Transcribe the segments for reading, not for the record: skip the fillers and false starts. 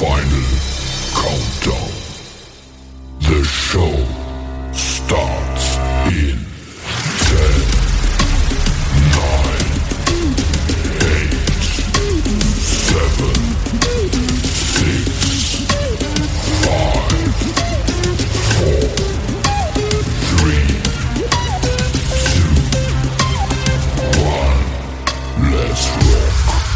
Final countdown. The show starts in 10, 9, 8, 7, 6, 5, 4, 3, 2, 1. Let's rock.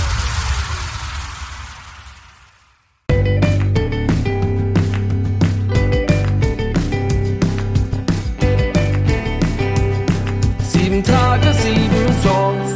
Tage, 7 Songs.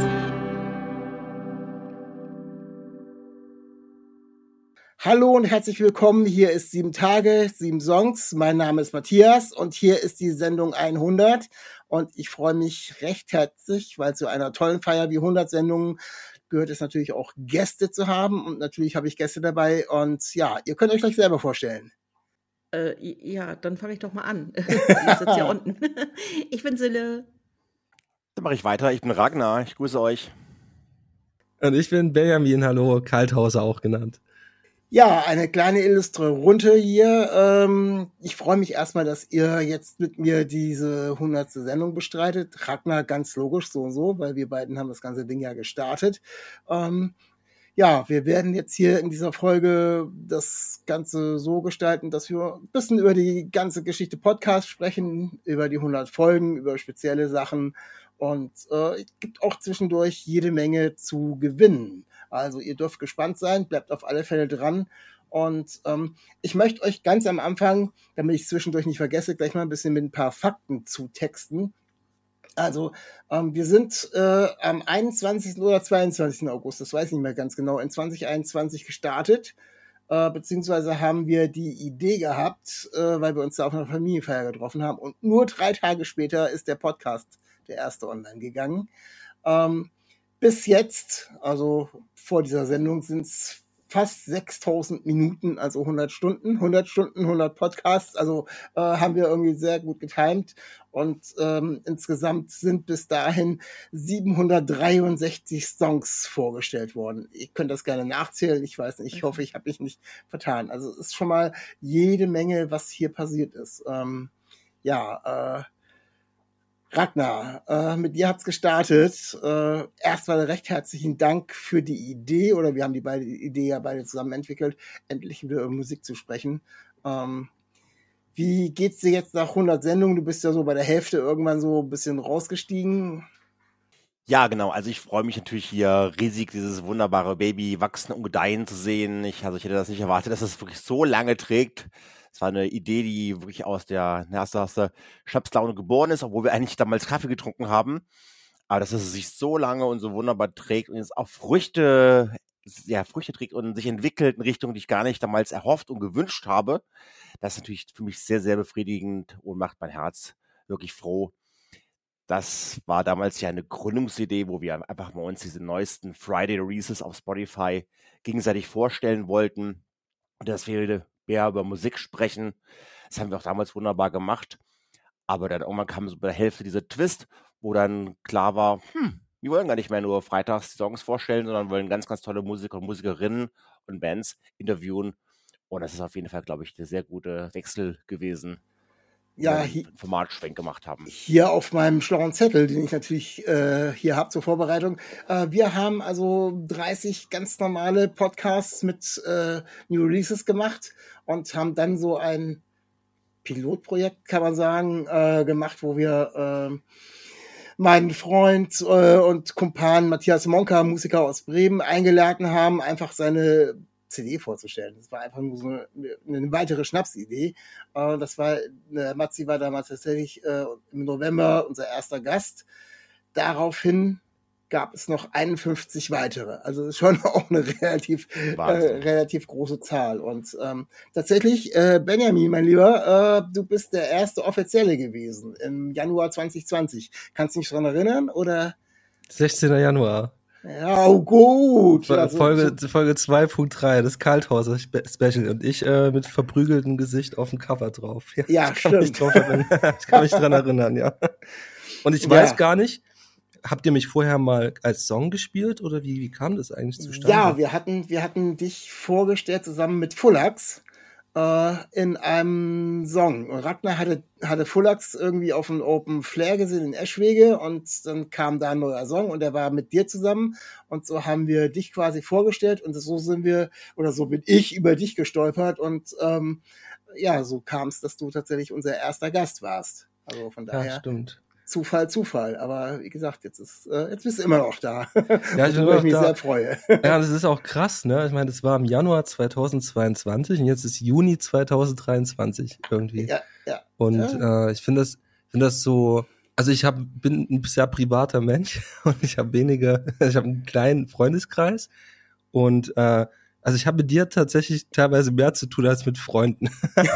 Hallo und herzlich willkommen. Hier ist 7 Tage, 7 Songs. Mein Name ist Matthias und hier ist die Sendung 100. Und ich freue mich recht herzlich, weil zu einer tollen Feier wie 100 Sendungen gehört es natürlich auch Gäste zu haben. Und natürlich habe ich Gäste dabei. Und ja, ihr könnt euch gleich selber vorstellen. Ja, dann fange ich doch mal an. Ich sitze hier unten. Ich bin Sille. Dann mache ich weiter. Ich bin Ragnar. Ich grüße euch. Und ich bin Benjamin. Hallo, Kalthauser auch genannt. Ja, eine kleine illustre Runde hier. Ich freue mich erstmal, dass ihr jetzt mit mir diese 100. Sendung bestreitet. Ragnar ganz logisch so und so, weil wir beiden haben das ganze Ding ja gestartet. Ja, wir werden jetzt hier in dieser Folge das Ganze so gestalten, dass wir ein bisschen über die ganze Geschichte Podcast sprechen, über die 100 Folgen, über spezielle Sachen. Und es gibt auch zwischendurch jede Menge zu gewinnen. Also ihr dürft gespannt sein, bleibt auf alle Fälle dran. Und ich möchte euch ganz am Anfang, damit ich es zwischendurch nicht vergesse, gleich mal ein bisschen mit ein paar Fakten zutexten. Also wir sind am 21. oder 22. August, das weiß ich nicht mehr ganz genau, in 2021 gestartet. Beziehungsweise haben wir die Idee gehabt, weil wir uns da auf einer Familienfeier getroffen haben. Und nur 3 Tage später ist der Podcast, der erste, online gegangen. Bis jetzt, also vor dieser Sendung, sind es fast 6000 Minuten, also 100 Stunden, 100 Podcasts. Also haben wir irgendwie sehr gut getimt. Und insgesamt sind bis dahin 763 Songs vorgestellt worden. Ich könnte das gerne nachzählen. Ich weiß nicht, ich hoffe, ich habe mich nicht vertan. Also es ist schon mal jede Menge, was hier passiert ist. Ragnar, mit dir hat's gestartet. Erstmal recht herzlichen Dank für die Idee, oder wir haben die Idee ja beide zusammen entwickelt, endlich wieder über Musik zu sprechen. Wie geht's dir jetzt nach 100 Sendungen? Du bist ja so bei der Hälfte irgendwann so ein bisschen rausgestiegen. Ja, genau. Also ich freue mich natürlich hier riesig, dieses wunderbare Baby wachsen und gedeihen zu sehen. Ich hätte das nicht erwartet, dass es wirklich so lange trägt. Es war eine Idee, die wirklich aus der Schnapslaune geboren ist, obwohl wir eigentlich damals Kaffee getrunken haben. Aber dass es sich so lange und so wunderbar trägt und jetzt auch Früchte trägt und sich entwickelt in Richtung, die ich gar nicht damals erhofft und gewünscht habe, das ist natürlich für mich sehr, sehr befriedigend und macht mein Herz wirklich froh. Das war damals ja eine Gründungsidee, wo wir einfach mal uns diese neuesten Friday Releases auf Spotify gegenseitig vorstellen wollten. Und dass wir mehr über Musik sprechen. Das haben wir auch damals wunderbar gemacht. Aber dann irgendwann kam so bei der Hälfte dieser Twist, wo dann klar war, wir wollen gar nicht mehr nur freitags die Songs vorstellen, sondern wollen ganz, ganz tolle Musiker und Musikerinnen und Bands interviewen. Und das ist auf jeden Fall, glaube ich, der sehr gute Wechsel gewesen. Ja, Formatschwenk gemacht haben. Hier auf meinem schlauen Zettel, den ich natürlich hier habe zur Vorbereitung. Wir haben also 30 ganz normale Podcasts mit New Releases gemacht und haben dann so ein Pilotprojekt, kann man sagen, gemacht, wo wir meinen Freund und Kumpan Matthias Monka, Musiker aus Bremen, eingeladen haben, einfach seine CD vorzustellen. Das war einfach nur so eine weitere Schnapsidee. Matzi war damals tatsächlich im November unser erster Gast. Daraufhin gab es noch 51 weitere. Also das ist schon auch eine relativ große Zahl. Und tatsächlich, Benjamin, mein Lieber, du bist der erste Offizielle gewesen im Januar 2020. Kannst du dich daran erinnern? Oder? 16. Januar. Ja, gut. Folge 2.3, das Kalthauser Special und ich mit verprügeltem Gesicht auf dem Cover drauf. Ja, ich kann mich dran erinnern, ja. Und ich weiß gar nicht, habt ihr mich vorher mal als Song gespielt oder wie kam das eigentlich zustande? Ja, wir hatten dich vorgestellt zusammen mit Fullax in einem Song. Und Ragnar hatte Fullax irgendwie auf dem Open Flair gesehen in Eschwege und dann kam da ein neuer Song und der war mit dir zusammen und so haben wir dich quasi vorgestellt und so bin ich über dich gestolpert und ja, so kam es, dass du tatsächlich unser erster Gast warst. Also von daher. Ja, stimmt. Zufall, aber wie gesagt, jetzt bist du immer noch da. Ja, ich bin worüber immer noch mich da. sehr freue. Ja, das ist auch krass, ne? Ich meine, das war im Januar 2022 und jetzt ist Juni 2023 irgendwie. Ja. Und Ja. ich finde das so, also bin ein sehr privater Mensch und ich habe einen kleinen Freundeskreis und also ich habe mit dir tatsächlich teilweise mehr zu tun als mit Freunden.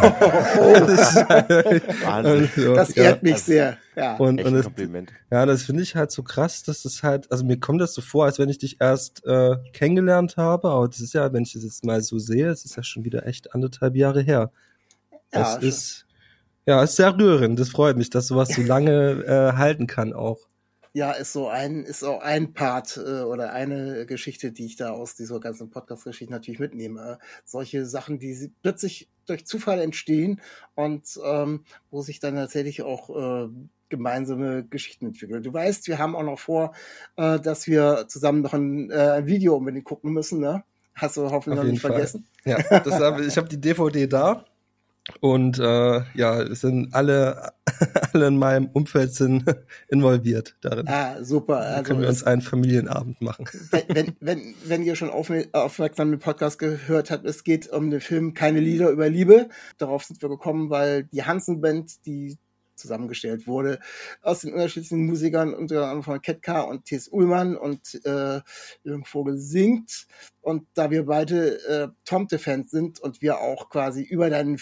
Wahnsinn. Das ehrt mich sehr. Ja. Und Echt ein das, Kompliment. ja, das finde ich halt so krass, dass das halt, also mir kommt das so vor, als wenn ich dich erst kennengelernt habe, aber das ist ja, wenn ich das jetzt mal so sehe, es ist ja schon wieder echt 1,5 Jahre her. Das Ja, ist sehr rührend, das freut mich, dass sowas so lange halten kann auch. Ja, ist auch ein Part oder eine Geschichte, die ich da aus dieser ganzen Podcast-Geschichte natürlich mitnehme. Solche Sachen, die plötzlich durch Zufall entstehen und wo sich dann tatsächlich auch gemeinsame Geschichten entwickeln. Du weißt, wir haben auch noch vor, dass wir zusammen noch ein Video unbedingt gucken müssen, ne? Hast du hoffentlich noch nicht vergessen? Ja, ich habe die DVD da. Und es sind alle in meinem Umfeld sind involviert darin. Ah, super. Da Also können wir uns einen Familienabend machen. wenn ihr schon aufmerksam den Podcast gehört habt, es geht um den Film Keine Lieder über Liebe. Darauf sind wir gekommen, weil die Hansen-Band, die zusammengestellt wurde aus den unterschiedlichen Musikern, unter anderem von Ketka und T.S. Ullmann und Jürgen Vogel singt. Und da wir beide Tomte-Fans sind und wir auch quasi über deinen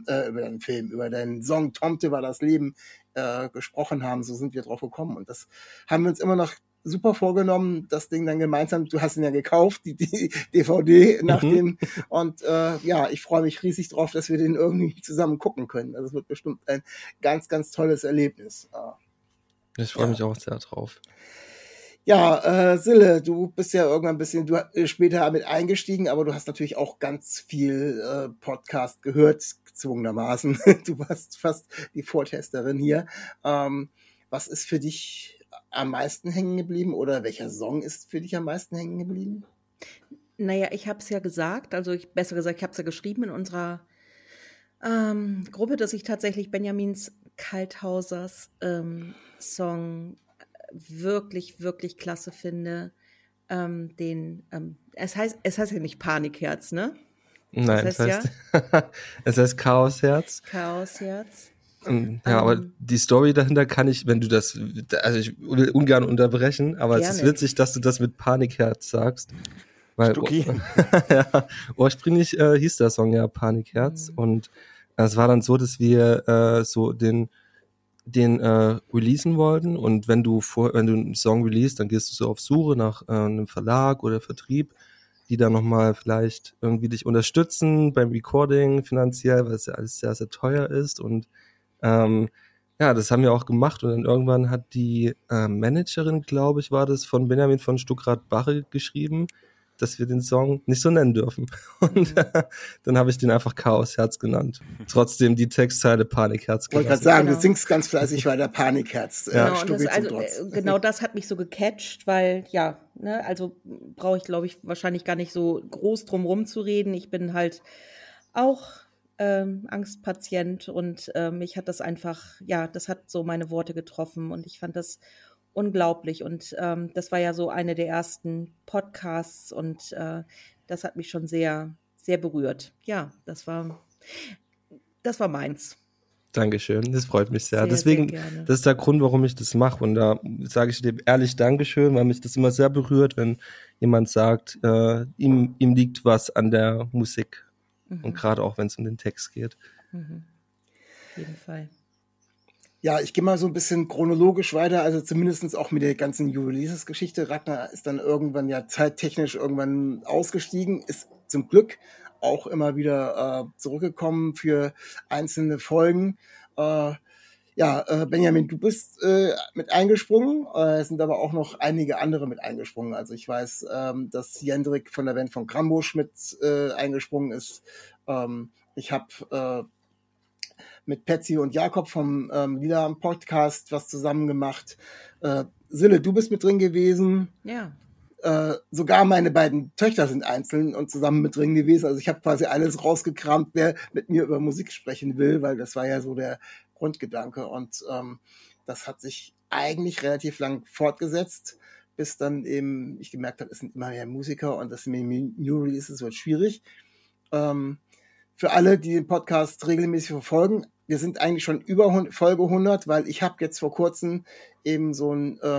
Song Tomte war das Leben gesprochen haben, so sind wir drauf gekommen. Und das haben wir uns immer noch super vorgenommen, das Ding dann gemeinsam, du hast ihn ja gekauft, die DVD nach dem und ich freue mich riesig drauf, dass wir den irgendwie zusammen gucken können. Also es wird bestimmt ein ganz, ganz tolles Erlebnis. Ich freue mich auch sehr drauf. Ja, Sille, du bist ja irgendwann ein bisschen später mit eingestiegen, aber du hast natürlich auch ganz viel Podcast gehört, gezwungenermaßen. Du warst fast die Vortesterin hier. Was ist für dich am meisten hängen geblieben oder welcher Song ist für dich am meisten hängen geblieben? Naja, ich habe es ja gesagt, besser gesagt, ich habe es ja geschrieben in unserer Gruppe, dass ich tatsächlich Benjamins Kalthausers Song wirklich, wirklich klasse finde. Es heißt ja nicht Panikherz, ne? Nein, Das es heißt es heißt Chaosherz. Chaosherz. Ja, aber die Story dahinter kann ich, wenn du das, also ich will ungern unterbrechen, aber es ist Gerne. witzig, dass du das mit Panikherz sagst. Weil Stucki. ja, ursprünglich hieß der Song ja Panikherz und es war dann so, dass wir so den releasen wollten und wenn du einen Song release, dann gehst du so auf Suche nach einem Verlag oder Vertrieb, die dann nochmal vielleicht irgendwie dich unterstützen beim Recording finanziell, weil es ja alles sehr, sehr teuer ist und das haben wir auch gemacht und dann irgendwann hat die Managerin, glaube ich, war das, von Benjamin von Stuckrad-Barre geschrieben, dass wir den Song nicht so nennen dürfen. Und dann habe ich den einfach Chaosherz genannt. Trotzdem die Textzeile Panikherz Ich wollte gerade gelassen. sagen, Genau. du singst ganz fleißig weiter Panikherz. Ja. Stucki zum Trotz. Genau das hat mich so gecatcht, weil, also brauche ich, glaube ich, wahrscheinlich gar nicht so groß drum rumzureden. Ich bin halt auch Angstpatient und mich hat das einfach, das hat so meine Worte getroffen und ich fand das unglaublich und das war ja so eine der ersten Podcasts und das hat mich schon sehr, sehr berührt. Ja, das war meins. Dankeschön, das freut mich sehr. Sehr, Deswegen, sehr gerne. das ist der Grund, warum ich das mache. Und da sage ich dir ehrlich Dankeschön, weil mich das immer sehr berührt, wenn jemand sagt, ihm liegt was an der Musik. Und gerade auch, wenn es um den Text geht. Auf jeden Fall. Ja, ich gehe mal so ein bisschen chronologisch weiter, also zumindest auch mit der ganzen Ulysses-Geschichte. Ragnar ist dann irgendwann ja zeittechnisch irgendwann ausgestiegen, ist zum Glück auch immer wieder zurückgekommen für einzelne Folgen. Ja, Benjamin, du bist mit eingesprungen. Es sind aber auch noch einige andere mit eingesprungen. Also ich weiß, dass Jendrik von der Band von Grambusch mit eingesprungen ist. Ich habe mit Patsy und Jakob vom Lieder am Podcast was zusammen gemacht. Sille, du bist mit drin gewesen. Ja. Sogar meine beiden Töchter sind einzeln und zusammen mit drin gewesen. Also ich habe quasi alles rausgekramt, wer mit mir über Musik sprechen will, weil das war ja so der Grundgedanke. Und das hat sich eigentlich relativ lang fortgesetzt, bis dann eben ich gemerkt habe, es sind immer mehr Musiker und das mit New Releases wird schwierig. Für alle, die den Podcast regelmäßig verfolgen, wir sind eigentlich schon über Folge 100, weil ich habe jetzt vor kurzem eben so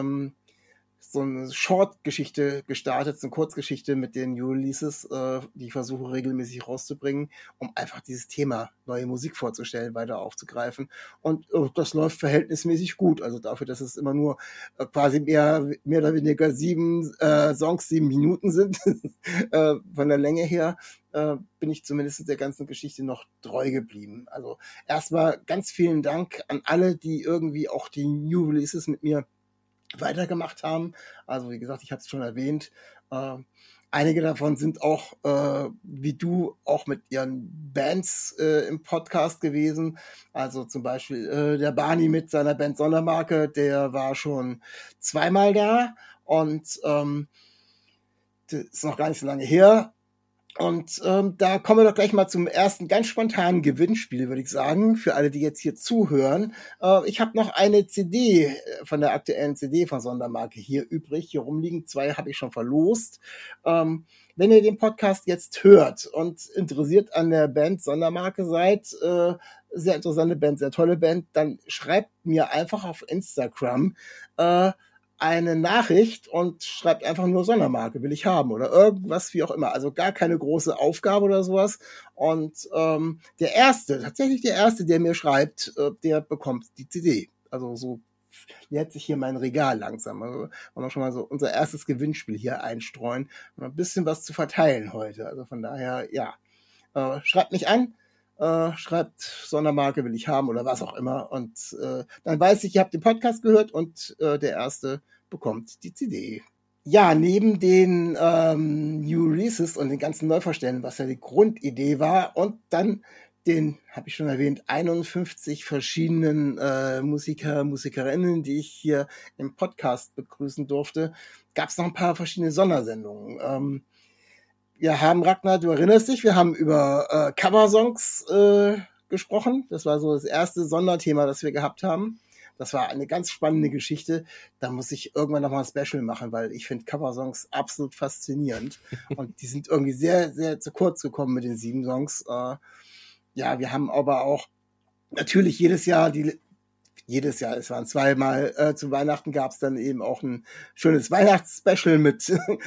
eine Short-Geschichte gestartet, so eine Kurzgeschichte mit den New Releases, die ich versuche regelmäßig rauszubringen, um einfach dieses Thema neue Musik vorzustellen, weiter aufzugreifen. Und das läuft verhältnismäßig gut. Also dafür, dass es immer nur quasi mehr oder weniger 7 Songs, 7 Minuten sind, von der Länge her, bin ich zumindest der ganzen Geschichte noch treu geblieben. Also erstmal ganz vielen Dank an alle, die irgendwie auch die New Releases mit mir weitergemacht haben. Also wie gesagt, ich habe es schon erwähnt. Einige davon sind auch, wie du, auch mit ihren Bands im Podcast gewesen. Also zum Beispiel der Barney mit seiner Band Sondermarke, der war schon 2-mal da und das ist noch gar nicht so lange her. Und da kommen wir doch gleich mal zum ersten ganz spontanen Gewinnspiel, würde ich sagen, für alle, die jetzt hier zuhören. Ich habe noch eine CD von der aktuellen CD von Sondermarke hier übrig. Hier rumliegen 2 habe ich schon verlost. Wenn ihr den Podcast jetzt hört und interessiert an der Band Sondermarke seid, sehr interessante Band, sehr tolle Band, dann schreibt mir einfach auf Instagram eine Nachricht und schreibt einfach nur Sondermarke, will ich haben oder irgendwas, wie auch immer. Also gar keine große Aufgabe oder sowas. Und tatsächlich der Erste, der mir schreibt, der bekommt die CD. Also so nähert sich hier mein Regal langsam. Also wollen wir schon mal so unser erstes Gewinnspiel hier einstreuen und ein bisschen was zu verteilen heute. Also von daher, ja, schreibt mich an. Schreibt Sondermarke will ich haben oder was auch immer und dann weiß ich, ihr habt den Podcast gehört und der Erste bekommt die CD. Ja, neben den New Releases und den ganzen Neuvorstellungen, was ja die Grundidee war und dann den, habe ich schon erwähnt, 51 verschiedenen Musikerinnen, die ich hier im Podcast begrüßen durfte, gab es noch ein paar verschiedene Sondersendungen. Wir haben, Ragnar, du erinnerst dich, wir haben über Coversongs gesprochen. Das war so das erste Sonderthema, das wir gehabt haben. Das war eine ganz spannende Geschichte. Da muss ich irgendwann nochmal ein Special machen, weil ich finde Coversongs absolut faszinierend. Und die sind irgendwie sehr, sehr zu kurz gekommen mit den 7 Songs. Ja, wir haben aber auch natürlich jedes Jahr, es waren 2-mal, zu Weihnachten gab es dann eben auch ein schönes Weihnachtsspecial mit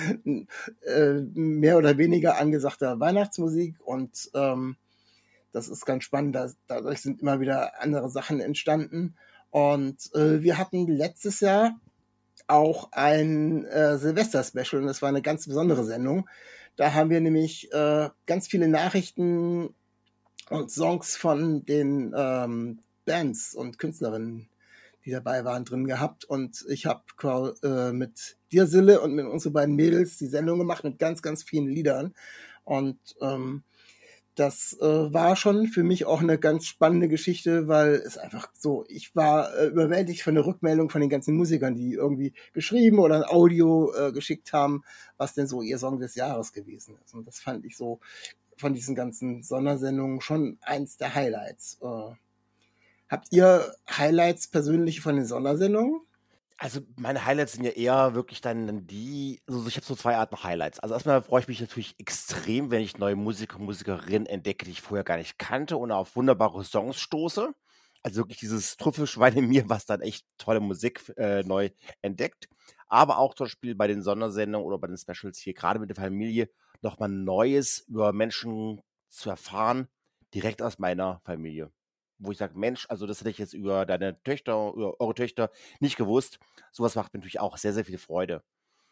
mehr oder weniger angesagter Weihnachtsmusik und das ist ganz spannend, dadurch sind immer wieder andere Sachen entstanden und wir hatten letztes Jahr auch ein Silvester-Special und das war eine ganz besondere Sendung. Da haben wir nämlich ganz viele Nachrichten und Songs von den Bands und Künstlerinnen, die dabei waren, drin gehabt. Und ich habe mit dir, Sille, und mit unseren beiden Mädels die Sendung gemacht mit ganz, ganz vielen Liedern. Und das war schon für mich auch eine ganz spannende Geschichte, weil es einfach so, ich war überwältigt von der Rückmeldung von den ganzen Musikern, die irgendwie geschrieben oder ein Audio geschickt haben, was denn so ihr Song des Jahres gewesen ist. Und das fand ich so von diesen ganzen Sondersendungen schon eins der Highlights. Habt ihr Highlights persönlich von den Sondersendungen? Also meine Highlights sind ja eher wirklich dann die, also ich habe so 2 Arten Highlights. Also erstmal freue ich mich natürlich extrem, wenn ich neue Musiker und Musikerinnen entdecke, die ich vorher gar nicht kannte und auf wunderbare Songs stoße. Also wirklich dieses Trüffelschwein in mir, was dann echt tolle Musik neu entdeckt. Aber auch zum Beispiel bei den Sondersendungen oder bei den Specials hier, gerade mit der Familie, nochmal Neues über Menschen zu erfahren, direkt aus meiner Familie. Wo ich sage, Mensch, also das hätte ich jetzt über deine Töchter, über eure Töchter nicht gewusst. Sowas macht mir natürlich auch sehr, sehr viel Freude.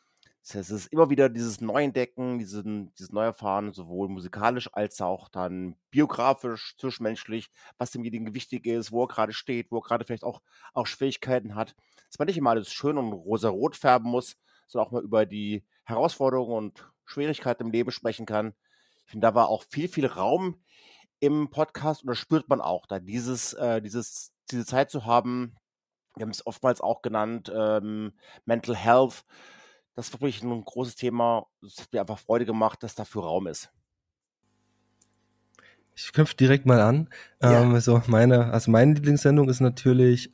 Das heißt, es ist immer wieder dieses Neuentdecken, dieses Neuerfahren, sowohl musikalisch als auch dann biografisch, zwischenmenschlich, was demjenigen wichtig ist, wo er gerade steht, wo er gerade vielleicht auch Schwierigkeiten hat. Dass man nicht immer alles schön und rosa-rot färben muss, sondern auch mal über die Herausforderungen und Schwierigkeiten im Leben sprechen kann. Ich finde, da war auch viel Raum im Podcast und das spürt man auch, da diese Zeit zu haben. Wir haben es oftmals auch genannt, Mental Health. Das ist wirklich ein großes Thema. Es hat mir einfach Freude gemacht, dass dafür Raum ist. Ich knüpfe direkt mal an. Ja. Meine Lieblingssendung ist natürlich,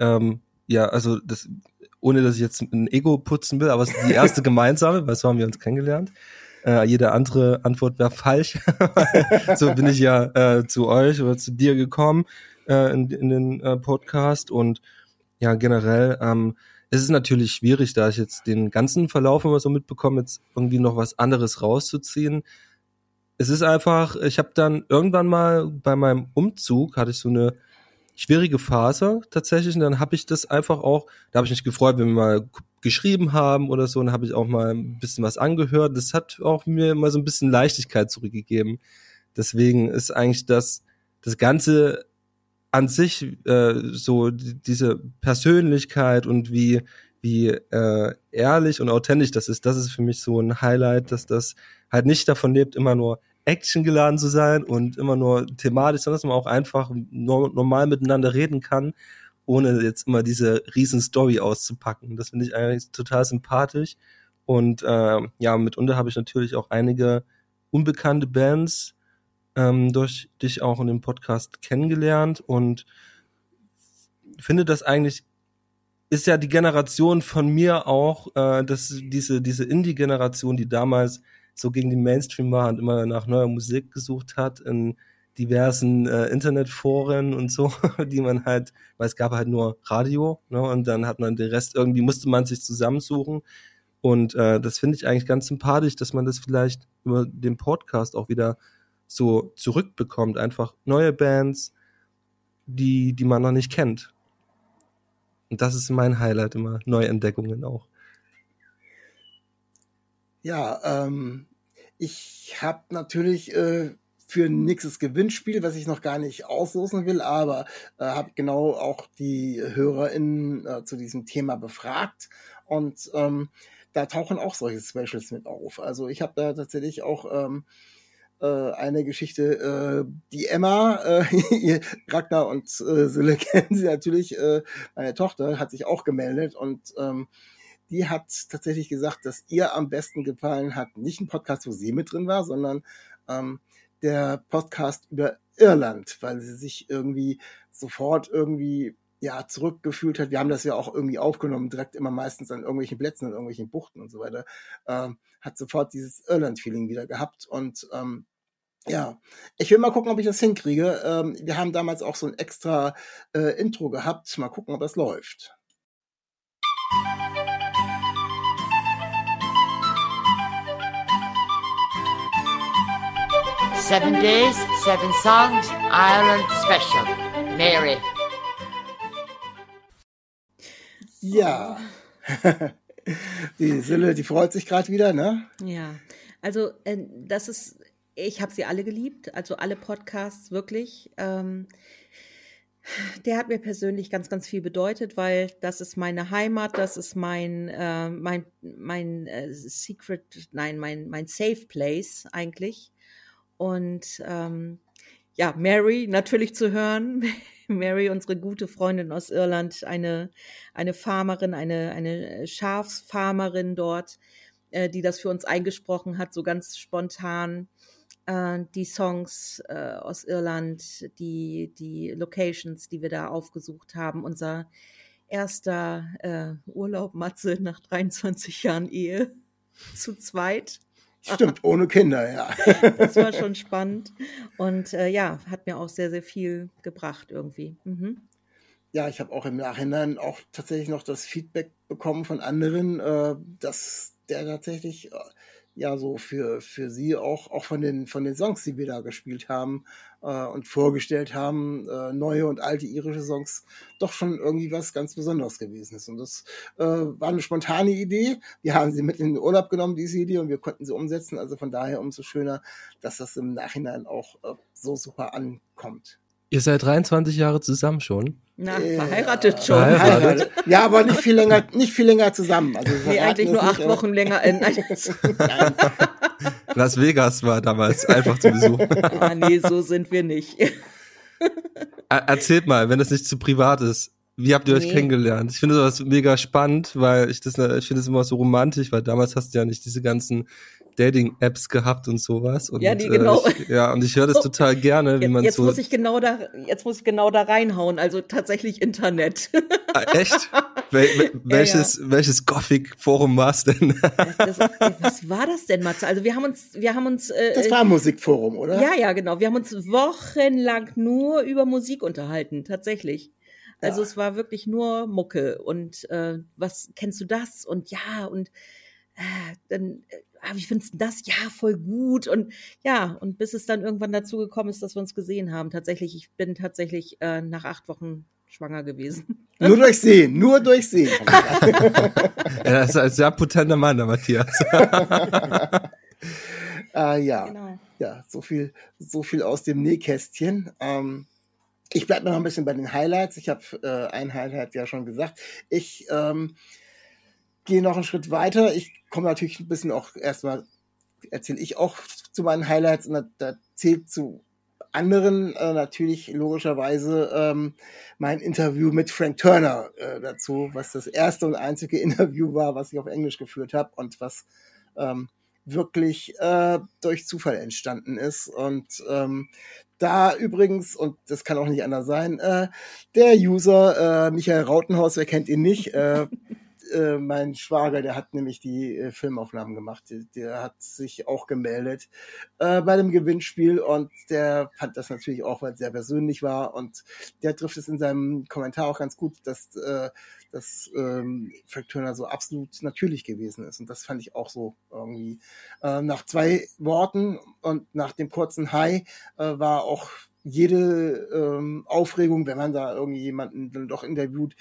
ohne dass ich jetzt ein Ego putzen will, aber es ist die erste gemeinsame, weil so haben wir uns kennengelernt. Jede andere Antwort wäre falsch. So bin ich ja zu euch oder zu dir gekommen in den Podcast und ja, generell, es ist natürlich schwierig, da ich jetzt den ganzen Verlauf immer so mitbekomme, jetzt irgendwie noch was anderes rauszuziehen. Es ist einfach, ich habe dann irgendwann mal bei meinem Umzug, hatte ich so eine schwierige Phase tatsächlich und dann habe ich das einfach auch, da habe ich mich gefreut, wenn wir mal geschrieben haben oder so, und habe ich auch mal ein bisschen was angehört. Das hat auch mir mal so ein bisschen Leichtigkeit zurückgegeben. Deswegen ist eigentlich das Ganze an sich diese Persönlichkeit und wie ehrlich und authentisch das ist für mich so ein Highlight, dass das halt nicht davon lebt, immer nur actiongeladen zu sein und immer nur thematisch, sondern dass man auch einfach normal miteinander reden kann, ohne jetzt immer diese riesen Story auszupacken. Das finde ich eigentlich total sympathisch. Und mitunter habe ich natürlich auch einige unbekannte Bands durch dich auch in dem Podcast kennengelernt und finde das eigentlich ist ja die Generation von mir auch, dass diese Indie-Generation, die damals so gegen den Mainstream war und immer nach neuer Musik gesucht hat in diversen Internetforen und so, die man halt, weil es gab halt nur Radio, ne, und dann hat man den Rest irgendwie, musste man sich zusammensuchen und das finde ich eigentlich ganz sympathisch, dass man das vielleicht über den Podcast auch wieder so zurückbekommt, einfach neue Bands, die man noch nicht kennt. Und das ist mein Highlight immer, Neuentdeckungen auch. Ja, ich habe natürlich für ein nächstes Gewinnspiel, was ich noch gar nicht auslosen will, aber habe genau auch die HörerInnen zu diesem Thema befragt und da tauchen auch solche Specials mit auf. Also ich habe da tatsächlich auch eine Geschichte, die Emma, Ragnar und Sille kennen sie natürlich, meine Tochter hat sich auch gemeldet und die hat tatsächlich gesagt, dass ihr am besten gefallen hat, nicht ein Podcast, wo sie mit drin war, sondern der Podcast über Irland, weil sie sich irgendwie sofort irgendwie zurückgefühlt hat. Wir haben das ja auch irgendwie aufgenommen, direkt immer meistens an irgendwelchen Plätzen, an irgendwelchen Buchten und so weiter. Hat sofort dieses Irland-Feeling wieder gehabt und ich will mal gucken, ob ich das hinkriege. Wir haben damals auch so ein extra Intro gehabt. Mal gucken, ob das läuft. Seven Days, 7 Songs, Ireland Special. Mary. Ja. Die Sille, die freut sich gerade wieder, ne? Ja, also ich habe sie alle geliebt, also alle Podcasts wirklich. Der hat mir persönlich ganz, ganz viel bedeutet, weil das ist meine Heimat, das ist mein Safe Place eigentlich. Und Mary natürlich zu hören. Mary, unsere gute Freundin aus Irland, eine Farmerin, eine Schafsfarmerin dort, die das für uns eingesprochen hat, so ganz spontan. Die Songs aus Irland, die Locations, die wir da aufgesucht haben. Unser erster Urlaub, Matze, nach 23 Jahren Ehe, zu zweit. Stimmt, ohne Kinder, ja. Das war schon spannend und hat mir auch sehr, sehr viel gebracht irgendwie. Mhm. Ja, ich habe auch im Nachhinein auch tatsächlich noch das Feedback bekommen von anderen, dass der tatsächlich ja so für sie auch von den Songs, die wir da gespielt haben und vorgestellt haben, neue und alte irische Songs, doch schon irgendwie was ganz Besonderes gewesen ist. Und das war eine spontane Idee. Wir haben sie mit in den Urlaub genommen, diese Idee, und wir konnten sie umsetzen. Also von daher umso schöner, dass das im Nachhinein auch so super ankommt. Ihr seid 23 Jahre zusammen schon? Na, verheiratet schon. Verheiratet. Ja, aber nicht viel länger zusammen. Also wir Nee, verraten eigentlich es nur nicht, 8 aber- Wochen länger. Nein. Las Vegas war damals einfach zu Besuch. Nee, so sind wir nicht. Erzählt mal, wenn das nicht zu privat ist. Wie habt ihr euch Nee. kennengelernt? Ich finde sowas mega spannend, weil ich finde es immer so romantisch, weil damals hast du ja nicht diese ganzen Dating-Apps gehabt und sowas. Und, Ja, die genau. Und ich höre das total gerne, wie man Jetzt so. muss ich genau da reinhauen, also tatsächlich Internet. Echt? Welches Gothic-Forum war es denn? Was war das denn, Matze? Also wir haben uns Das war ein Musikforum, oder? ja, genau. Wir haben uns wochenlang nur über Musik unterhalten, tatsächlich. Also Ja. es war wirklich nur Mucke und was kennst du das? Und ja, und dann, wie findest du das? Ja, voll gut. Und ja, und bis es dann irgendwann dazu gekommen ist, dass wir uns gesehen haben. Tatsächlich, ich bin tatsächlich nach 8 Wochen schwanger gewesen. Nur durch Sehen. Er ist ein sehr potenter Mann, der Matthias. Ja. Genau. Ja, so viel aus dem Nähkästchen. Ich bleibe noch ein bisschen bei den Highlights. Ich habe ein Highlight ja schon gesagt. Ich gehe noch einen Schritt weiter. Ich komme natürlich ein bisschen auch erstmal, erzähle ich auch zu meinen Highlights, und da zählt zu anderen natürlich logischerweise mein Interview mit Frank Turner dazu, was das erste und einzige Interview war, was ich auf Englisch geführt habe und was wirklich durch Zufall entstanden ist. Und da übrigens, und das kann auch nicht anders sein, der User Michael Rautenhaus, wer kennt ihn nicht, mein Schwager, der hat nämlich die Filmaufnahmen gemacht, der hat sich auch gemeldet bei dem Gewinnspiel, und der fand das natürlich auch, weil es sehr persönlich war, und der trifft es in seinem Kommentar auch ganz gut, dass Frank Turner so absolut natürlich gewesen ist, und das fand ich auch so irgendwie. Nach 2 Worten und nach dem kurzen Hi war auch jede Aufregung, wenn man da irgendwie jemanden dann doch interviewt,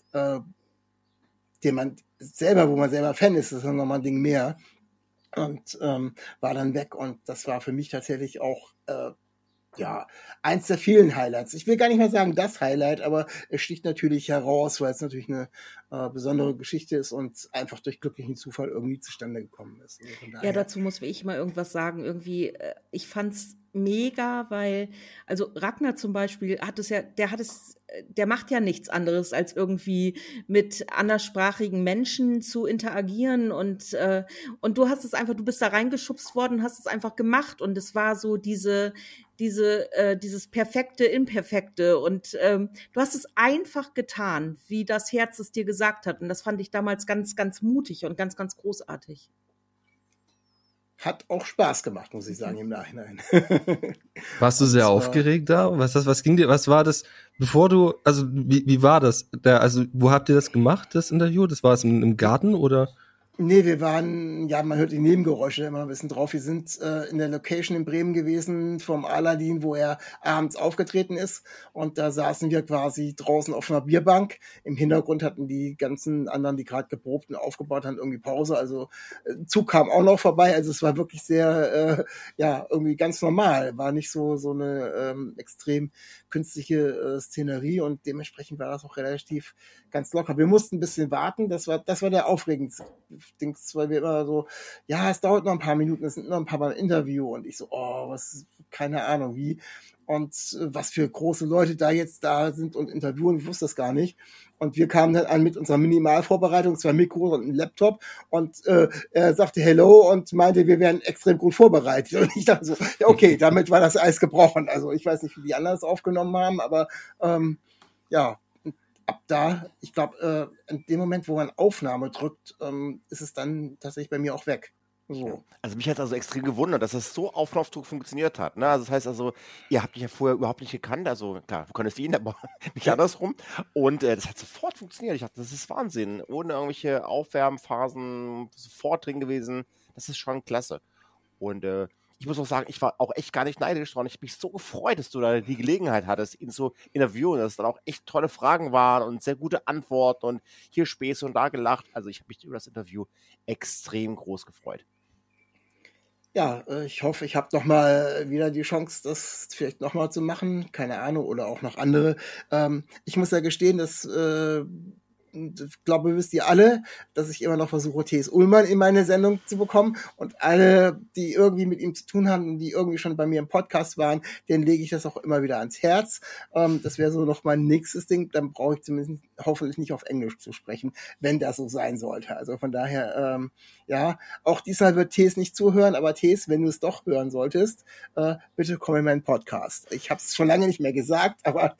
wo man selber Fan ist, ist dann nochmal ein Ding mehr. Und war dann weg. Und das war für mich tatsächlich auch eins der vielen Highlights. Ich will gar nicht mal sagen das Highlight, aber es sticht natürlich heraus, weil es natürlich eine besondere Geschichte ist und einfach durch glücklichen Zufall irgendwie zustande gekommen ist. Also von daher- Ja, dazu muss ich mal irgendwas sagen. Irgendwie, ich fand's mega, weil, also Ragnar zum Beispiel der macht ja nichts anderes, als irgendwie mit anderssprachigen Menschen zu interagieren, und du hast es einfach, du bist da reingeschubst worden und hast es einfach gemacht, und es war so dieses perfekte, imperfekte, und du hast es einfach getan, wie das Herz es dir gesagt hat, und das fand ich damals ganz, ganz mutig und ganz, ganz großartig. Hat auch Spaß gemacht, muss ich sagen, im Nachhinein. Warst du sehr Das war- aufgeregt da? Was war das, wie war das? Wo habt ihr das gemacht, das Interview? Das war es im Garten oder? Nee, wir waren, ja, man hört die Nebengeräusche immer ein bisschen drauf. Wir sind in der Location in Bremen gewesen vom Aladdin, wo er abends aufgetreten ist. Und da saßen wir quasi draußen auf einer Bierbank. Im Hintergrund hatten die ganzen anderen, die gerade geprobt und aufgebaut haben, irgendwie Pause. Also Zug kam auch noch vorbei. Also es war wirklich sehr, irgendwie ganz normal. War nicht so eine extrem künstliche Szenerie, und dementsprechend war das auch relativ ganz locker. Wir mussten ein bisschen warten. Das war der aufregendste Dings, weil wir immer so, ja, es dauert noch ein paar Minuten, es sind noch ein paar Mal ein Interview, und ich so, keine Ahnung wie, und was für große Leute da jetzt da sind und interviewen, ich wusste das gar nicht. Und wir kamen dann an mit unserer Minimalvorbereitung, 2 Mikros und einem Laptop, und er sagte Hello und meinte, wir wären extrem gut vorbereitet. Und ich dachte so, ja, okay, damit war das Eis gebrochen. Also ich weiß nicht, wie die anderen es aufgenommen haben, aber ab da, ich glaube, in dem Moment, wo man Aufnahme drückt, ist es dann tatsächlich bei mir auch weg. So. Also mich hat es also extrem gewundert, dass das so auf Knopfdruck funktioniert hat. Ne? Also das heißt also, ihr habt mich ja vorher überhaupt nicht gekannt. Also klar, du konntest ihn, aber nicht andersrum. Und das hat sofort funktioniert. Ich dachte, das ist Wahnsinn. Ohne irgendwelche Aufwärmphasen, sofort drin gewesen. Das ist schon klasse. Und ich muss auch sagen, ich war auch echt gar nicht neidisch dran. Ich habe mich so gefreut, dass du da die Gelegenheit hattest, ihn zu interviewen, dass dann auch echt tolle Fragen waren und sehr gute Antworten und hier Späße und da gelacht. Also ich habe mich über das Interview extrem groß gefreut. Ja, ich hoffe, ich habe noch mal wieder die Chance, das vielleicht noch mal zu machen. Keine Ahnung, oder auch noch andere. Ich muss ja gestehen, dass ich glaube, wisst ihr alle, dass ich immer noch versuche, T.S. Ullmann in meine Sendung zu bekommen. Und alle, die irgendwie mit ihm zu tun haben und die irgendwie schon bei mir im Podcast waren, denen lege ich das auch immer wieder ans Herz. Das wäre so noch mein nächstes Ding. Dann brauche ich zumindest hoffentlich nicht auf Englisch zu sprechen, wenn das so sein sollte. Also von daher, ja, auch diesmal wird T.S. nicht zuhören, aber T.S., wenn du es doch hören solltest, bitte komm in meinen Podcast. Ich habe es schon lange nicht mehr gesagt, aber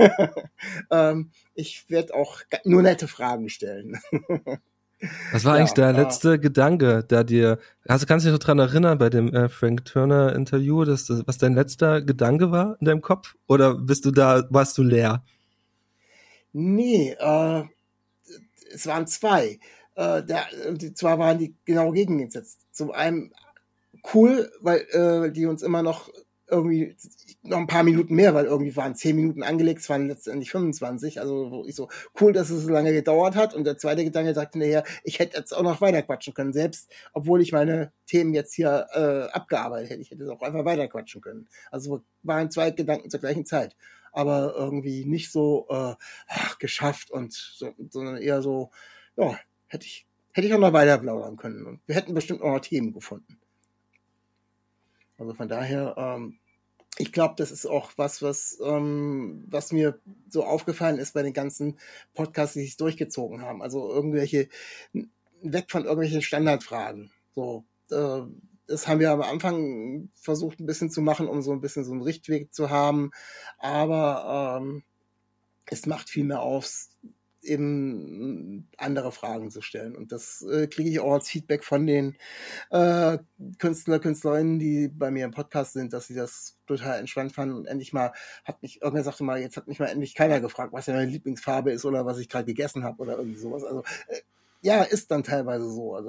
ich werde auch nur nette Fragen stellen. Was war eigentlich der letzte Gedanke, da dir, kannst du dich noch dran erinnern bei dem Frank Turner Interview, was dein letzter Gedanke war in deinem Kopf? Oder warst du leer? Nee, es waren zwei. Zwar waren die genau gegengesetzt. Zum einen cool, weil die uns immer noch irgendwie noch ein paar Minuten mehr, weil irgendwie waren 10 Minuten angelegt, es waren letztendlich 25, also wo ich so, cool, dass es so lange gedauert hat. Und der zweite Gedanke sagte nachher, ich hätte jetzt auch noch weiter quatschen können, selbst obwohl ich meine Themen jetzt hier abgearbeitet hätte. Ich hätte es auch einfach weiter quatschen können. Also waren zwei Gedanken zur gleichen Zeit. Aber irgendwie nicht so geschafft sondern eher so, ja, hätte ich auch noch weiter plaudern können. Und wir hätten bestimmt auch noch Themen gefunden. Also von daher, ich glaube, das ist auch was mir so aufgefallen ist bei den ganzen Podcasts, die sich durchgezogen haben. Also weg von irgendwelchen Standardfragen. So, das haben wir am Anfang versucht ein bisschen zu machen, um so ein bisschen so einen Richtweg zu haben. Aber es macht viel mehr auf, eben andere Fragen zu stellen. Und das kriege ich auch als Feedback von den Künstlerinnen, die bei mir im Podcast sind, dass sie das total entspannt fanden. Und endlich mal irgendwer sagte mal, jetzt hat mich mal endlich keiner gefragt, was ja meine Lieblingsfarbe ist oder was ich gerade gegessen habe oder irgendwie sowas. Also ja, ist dann teilweise so. Also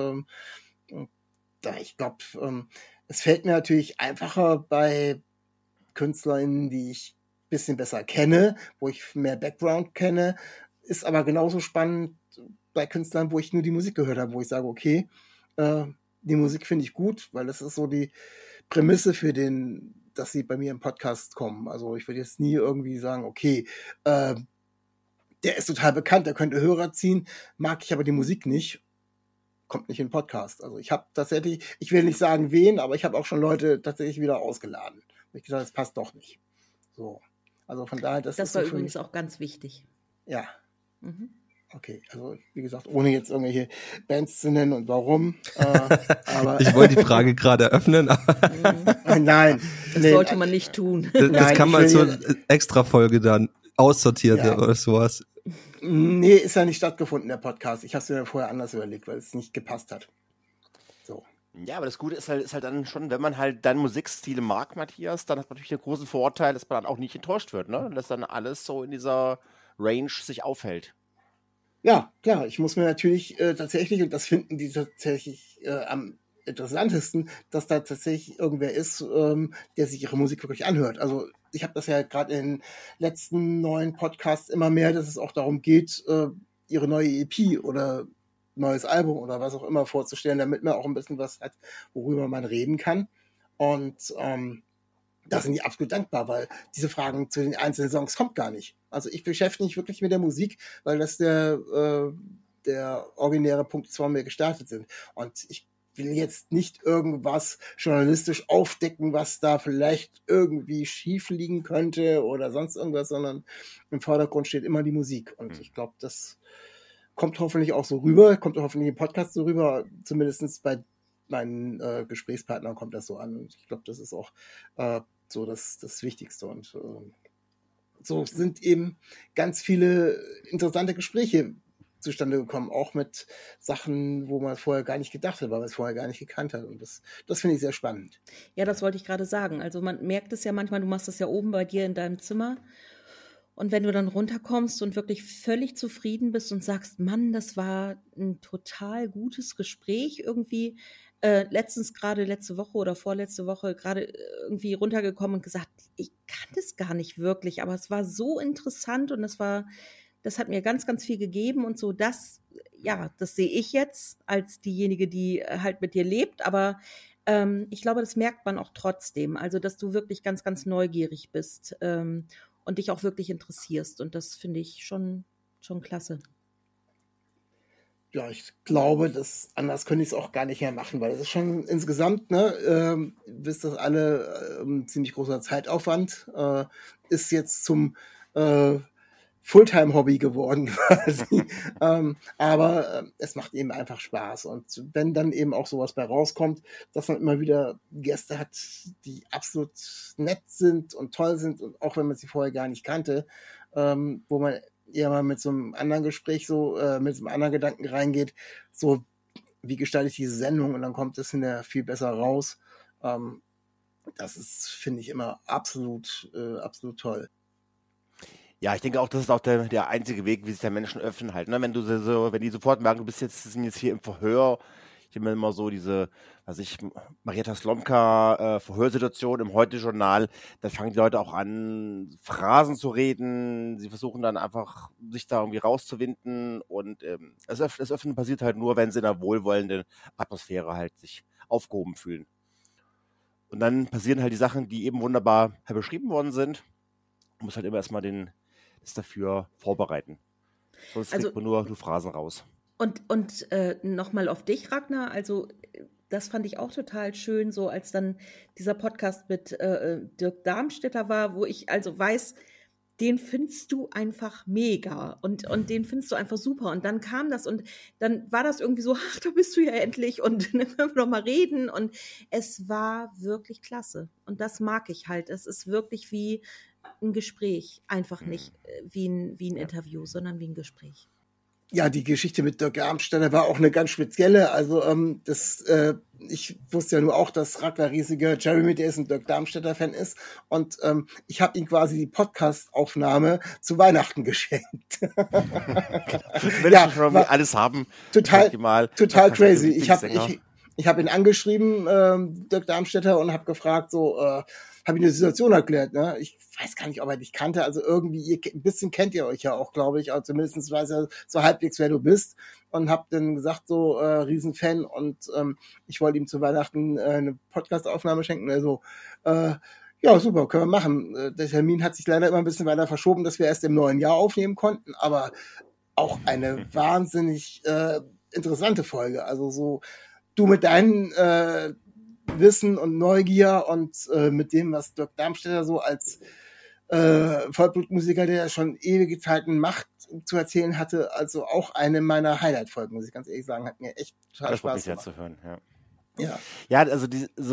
ich glaube, es fällt mir natürlich einfacher bei KünstlerInnen, die ich ein bisschen besser kenne, wo ich mehr Background kenne. Ist aber genauso spannend bei Künstlern, wo ich nur die Musik gehört habe, wo ich sage, okay, die Musik finde ich gut, weil das ist so die Prämisse dass sie bei mir im Podcast kommen. Also ich würde jetzt nie irgendwie sagen, okay, der ist total bekannt, der könnte Hörer ziehen, mag ich aber die Musik nicht, kommt nicht in den Podcast. Also ich habe tatsächlich, ich will nicht sagen wen, aber ich habe auch schon Leute tatsächlich wieder ausgeladen. Ich gesagt, das passt doch nicht. So. Also von daher, das ist war so übrigens auch ganz wichtig. Ja. Okay, also wie gesagt, ohne jetzt irgendwelche Bands zu nennen und warum. Aber ich wollte die Frage gerade öffnen. Nein. Das sollte man nicht tun. Das kann man zur Extra-Folge dann aussortiert oder sowas. Nee, ist ja nicht stattgefunden, der Podcast. Ich habe es mir vorher anders überlegt, weil es nicht gepasst hat. So. Ja, aber das Gute ist halt dann schon, wenn man halt deinen Musikstil mag, Matthias, dann hat man natürlich den großen Vorteil, dass man dann auch nicht enttäuscht wird, ne? Dass dann alles so in dieser Range sich aufhält. Ja, klar, ich muss mir natürlich tatsächlich, und das finden die tatsächlich am interessantesten, dass da tatsächlich irgendwer ist, der sich ihre Musik wirklich anhört. Also ich habe das ja gerade in den letzten neuen Podcasts immer mehr, dass es auch darum geht, ihre neue EP oder neues Album oder was auch immer vorzustellen, damit man auch ein bisschen was hat, worüber man reden kann. Und da sind die absolut dankbar, weil diese Fragen zu den einzelnen Songs kommt gar nicht. Also ich beschäftige mich wirklich mit der Musik, weil das der originäre Punkt ist, warum wir gestartet sind. Und ich will jetzt nicht irgendwas journalistisch aufdecken, was da vielleicht irgendwie schief liegen könnte oder sonst irgendwas, sondern im Vordergrund steht immer die Musik. Und ich glaube, das kommt hoffentlich auch so rüber, kommt hoffentlich im Podcast so rüber, zumindest bei meinen Gesprächspartnern kommt das so an. Und ich glaube, das ist auch so das Wichtigste. Und so sind eben ganz viele interessante Gespräche zustande gekommen, auch mit Sachen, wo man vorher gar nicht gedacht hat, weil man es vorher gar nicht gekannt hat. Und das finde ich sehr spannend. Ja, das wollte ich gerade sagen. Also man merkt es ja manchmal, du machst das ja oben bei dir in deinem Zimmer. Und wenn du dann runterkommst und wirklich völlig zufrieden bist und sagst, Mann, das war ein total gutes Gespräch irgendwie, letztens gerade letzte Woche oder vorletzte Woche gerade irgendwie runtergekommen und gesagt, ich kann das gar nicht wirklich, aber es war so interessant und das hat mir ganz, ganz viel gegeben und so, das sehe ich jetzt als diejenige, die halt mit dir lebt, aber ich glaube, das merkt man auch trotzdem, also dass du wirklich ganz, ganz neugierig bist und dich auch wirklich interessierst und das finde ich schon klasse. Ja, ich glaube, anders könnte ich es auch gar nicht mehr machen, weil es ist schon insgesamt, ne, wisst das alle, ziemlich großer Zeitaufwand, ist jetzt zum Fulltime-Hobby geworden quasi. Aber es macht eben einfach Spaß. Und wenn dann eben auch sowas bei rauskommt, dass man immer wieder Gäste hat, die absolut nett sind und toll sind, und auch wenn man sie vorher gar nicht kannte, wo man eher mal mit so einem anderen Gespräch mit so einem anderen Gedanken reingeht, so wie gestalte ich diese Sendung, und dann kommt es hinterher viel besser raus. Das ist, finde ich, immer absolut toll. Ja, ich denke auch, das ist auch der einzige Weg, wie sich der Menschen öffnen halt. Ne? Wenn die sofort merken, sind jetzt hier im Verhör, ich habe mir immer so diese, Marietta Slomka Verhörsituation im Heute-Journal, da fangen die Leute auch an, Phrasen zu reden, sie versuchen dann einfach, sich da irgendwie rauszuwinden, und das Öffnen passiert halt nur, wenn sie in einer wohlwollenden Atmosphäre halt sich aufgehoben fühlen. Und dann passieren halt die Sachen, die eben wunderbar beschrieben worden sind. Man muss halt immer erstmal das dafür vorbereiten. Sonst kriegt man nur Phrasen raus. Und nochmal auf dich, Ragnar, also das fand ich auch total schön, so als dann dieser Podcast mit Dirk Darmstädter war, wo ich also weiß, den findest du einfach mega und den findest du einfach super. Und dann kam das und dann war das irgendwie so, ach, da bist du ja endlich und dann können wir noch mal reden. Und es war wirklich klasse. Und das mag ich halt. Es ist wirklich wie ein Gespräch, einfach nicht wie ein Interview, sondern wie ein Gespräch. Ja, die Geschichte mit Dirk Darmstädter war auch eine ganz spezielle. Also ich wusste ja nur auch, dass Ragnar riesiger Jeremy Days und Dirk Darmstädter-Fan ist. Und ich habe ihm quasi die Podcast-Aufnahme zu Weihnachten geschenkt. Wenn ja, schon mal alles haben. Total crazy. Ich hab ihn angeschrieben, Dirk Darmstädter, und habe gefragt, habe ihm eine Situation erklärt. Ne? Ich weiß gar nicht, ob er dich kannte. Also irgendwie, ein bisschen kennt ihr euch ja auch, glaube ich. Also zumindest weiß er so halbwegs, wer du bist. Und habe dann gesagt, Riesenfan. Und ich wollte ihm zu Weihnachten eine Podcast-Aufnahme schenken. Also, ja, super, können wir machen. Der Termin hat sich leider immer ein bisschen weiter verschoben, dass wir erst im neuen Jahr aufnehmen konnten. Aber auch eine wahnsinnig interessante Folge. Also so, du mit deinen Wissen und Neugier und mit dem, was Dirk Darmstädter so als Vollblutmusiker, der schon ewige Zeiten macht, zu erzählen hatte, also auch eine meiner Highlight-Folgen, muss ich ganz ehrlich sagen, hat mir echt total Spaß gemacht. Zu hören, ja. Ja, also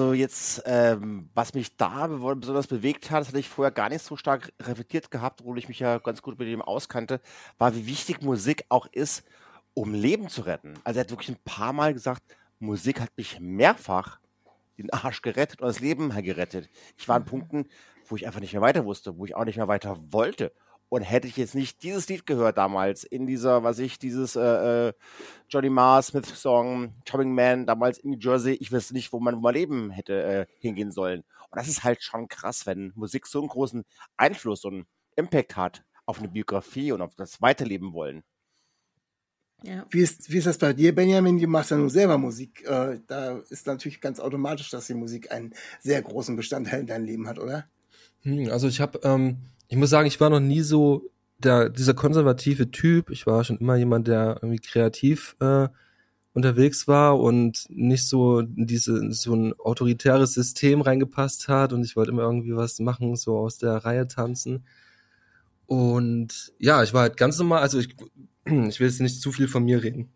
was mich da besonders bewegt hat, das hatte ich vorher gar nicht so stark reflektiert gehabt, obwohl ich mich ja ganz gut mit dem auskannte, war, wie wichtig Musik auch ist, um Leben zu retten. Also er hat wirklich ein paar Mal gesagt, Musik hat mich mehrfach den Arsch gerettet und das Leben gerettet. Ich war an Punkten, wo ich einfach nicht mehr weiter wusste, wo ich auch nicht mehr weiter wollte. Und hätte ich jetzt nicht dieses Lied gehört damals, in dieser, dieses Johnny Marr Smith Song, Chopping Man, damals in New Jersey, ich wüsste nicht, wo mein Leben hätte hingehen sollen. Und das ist halt schon krass, wenn Musik so einen großen Einfluss und Impact hat auf eine Biografie und auf das Weiterleben wollen. Ja. Wie ist das bei dir, Benjamin? Du machst ja nur selber Musik. Da ist natürlich ganz automatisch, dass die Musik einen sehr großen Bestandteil in deinem Leben hat, oder? Also ich muss sagen, ich war noch nie so dieser konservative Typ. Ich war schon immer jemand, der irgendwie kreativ unterwegs war und nicht so so ein autoritäres System reingepasst hat, und ich wollte immer irgendwie was machen, so aus der Reihe tanzen. Und ja, ich war halt ganz normal, also ich will jetzt nicht zu viel von mir reden.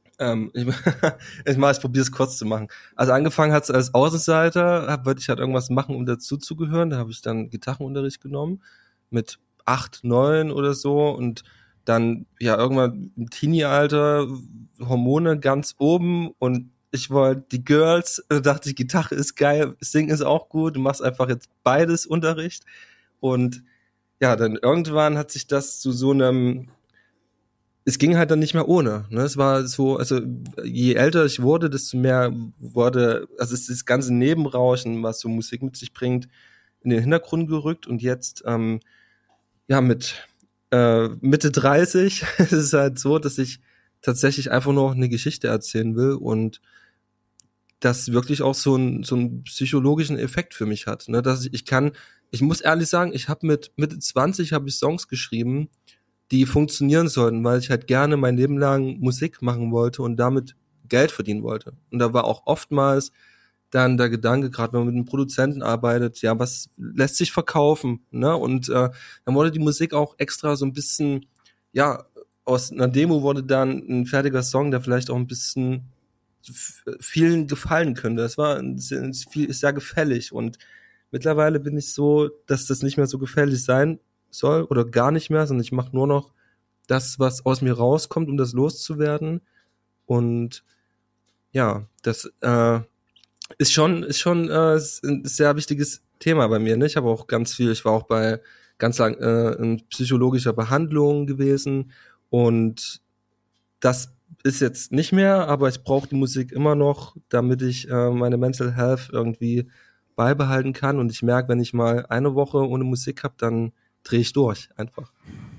Ich probiere es kurz zu machen. Also angefangen hat es als Außenseiter, wollte ich halt irgendwas machen, um dazu zu gehören. Da habe ich dann Gitarrenunterricht genommen mit 8, 9 oder so, und dann ja irgendwann im Teenie-Alter Hormone ganz oben, und ich wollte die Girls, dachte ich, Gitarre ist geil, Singen ist auch gut, du machst einfach jetzt beides Unterricht. Und ja, dann irgendwann hat sich das zu so einem es ging halt dann nicht mehr ohne. Ne? Es war so, also je älter ich wurde, desto mehr wurde, also es ist das ganze Nebenrauschen, was so Musik mit sich bringt, in den Hintergrund gerückt. Und jetzt, mit Mitte 30 ist es halt so, dass ich tatsächlich einfach nur eine Geschichte erzählen will und das wirklich auch so einen psychologischen Effekt für mich hat. Ne? Dass ich muss ehrlich sagen, ich habe mit Mitte 20 habe ich Songs geschrieben, die funktionieren sollten, weil ich halt gerne mein Leben lang Musik machen wollte und damit Geld verdienen wollte. Und da war auch oftmals dann der Gedanke, gerade wenn man mit einem Produzenten arbeitet, ja, was lässt sich verkaufen, ne? Und dann wurde die Musik auch extra so ein bisschen, ja, aus einer Demo wurde dann ein fertiger Song, der vielleicht auch ein bisschen vielen gefallen könnte. Das war sehr gefällig und mittlerweile bin ich so, dass das nicht mehr so gefällig sein soll oder gar nicht mehr, sondern ich mache nur noch das, was aus mir rauskommt, um das loszuwerden. Und ja, das ist schon ein sehr wichtiges Thema bei mir. Ne? Ich war auch bei ganz lang in psychologischer Behandlung gewesen und das ist jetzt nicht mehr, aber ich brauche die Musik immer noch, damit ich meine Mental Health irgendwie beibehalten kann. Und ich merke, wenn ich mal eine Woche ohne Musik habe, dann drehe ich durch einfach.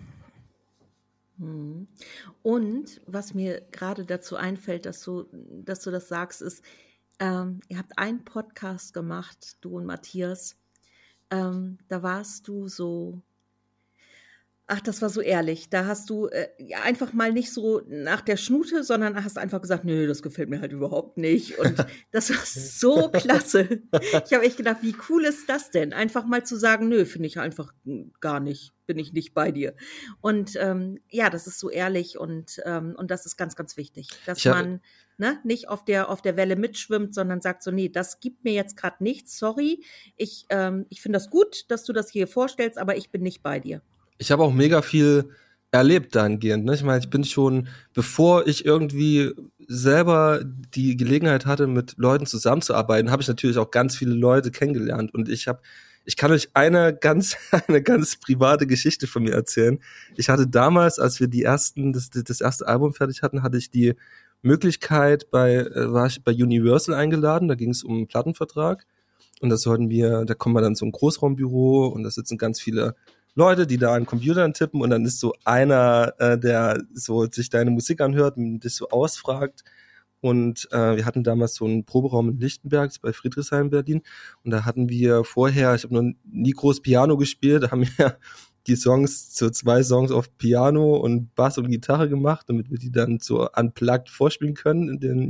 Und was mir gerade dazu einfällt, dass du das sagst, ist, ihr habt einen Podcast gemacht, du und Matthias. Da warst du so, ach, das war so ehrlich. Da hast du einfach mal nicht so nach der Schnute, sondern hast einfach gesagt, nö, das gefällt mir halt überhaupt nicht. Und das war so klasse. Ich habe echt gedacht, wie cool ist das denn? Einfach mal zu sagen, nö, finde ich einfach gar nicht, bin ich nicht bei dir. Und das ist so ehrlich und das ist ganz, ganz wichtig, dass man nicht auf der Welle mitschwimmt, sondern sagt so, nee, das gibt mir jetzt gerade nichts, sorry. Ich finde das gut, dass du das hier vorstellst, aber ich bin nicht bei dir. Ich habe auch mega viel erlebt dahingehend. Ne? Ich meine, ich bin schon, bevor ich irgendwie selber die Gelegenheit hatte, mit Leuten zusammenzuarbeiten, habe ich natürlich auch ganz viele Leute kennengelernt. Und ich kann euch eine ganz private Geschichte von mir erzählen. Ich hatte damals, als wir das erste Album fertig hatten, hatte ich die Möglichkeit, war ich bei Universal eingeladen. Da ging es um einen Plattenvertrag. Und da kommen wir dann so ein Großraumbüro und da sitzen ganz viele Leute, die da an Computern tippen und dann ist so einer, der so sich deine Musik anhört und dich so ausfragt. Und wir hatten damals so einen Proberaum in Lichtenberg, bei Friedrichshain, Berlin. Und da hatten wir vorher, ich habe noch nie groß Piano gespielt, da haben wir die Songs, so 2 Songs auf Piano und Bass und Gitarre gemacht, damit wir die dann so unplugged vorspielen können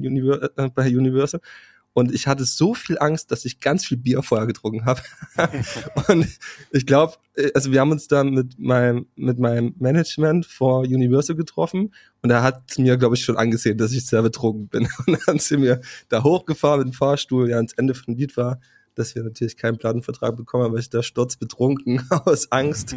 bei Universal. Und ich hatte so viel Angst, dass ich ganz viel Bier vorher getrunken habe. Und ich glaube, also wir haben uns dann mit meinem Management vor Universal getroffen und er hat mir, glaube ich, schon angesehen, dass ich sehr betrunken bin. Und dann sind wir da hochgefahren mit dem Fahrstuhl, ja, ans Ende vom Lied war, dass wir natürlich keinen Plattenvertrag bekommen haben, weil ich da sturzbetrunken aus Angst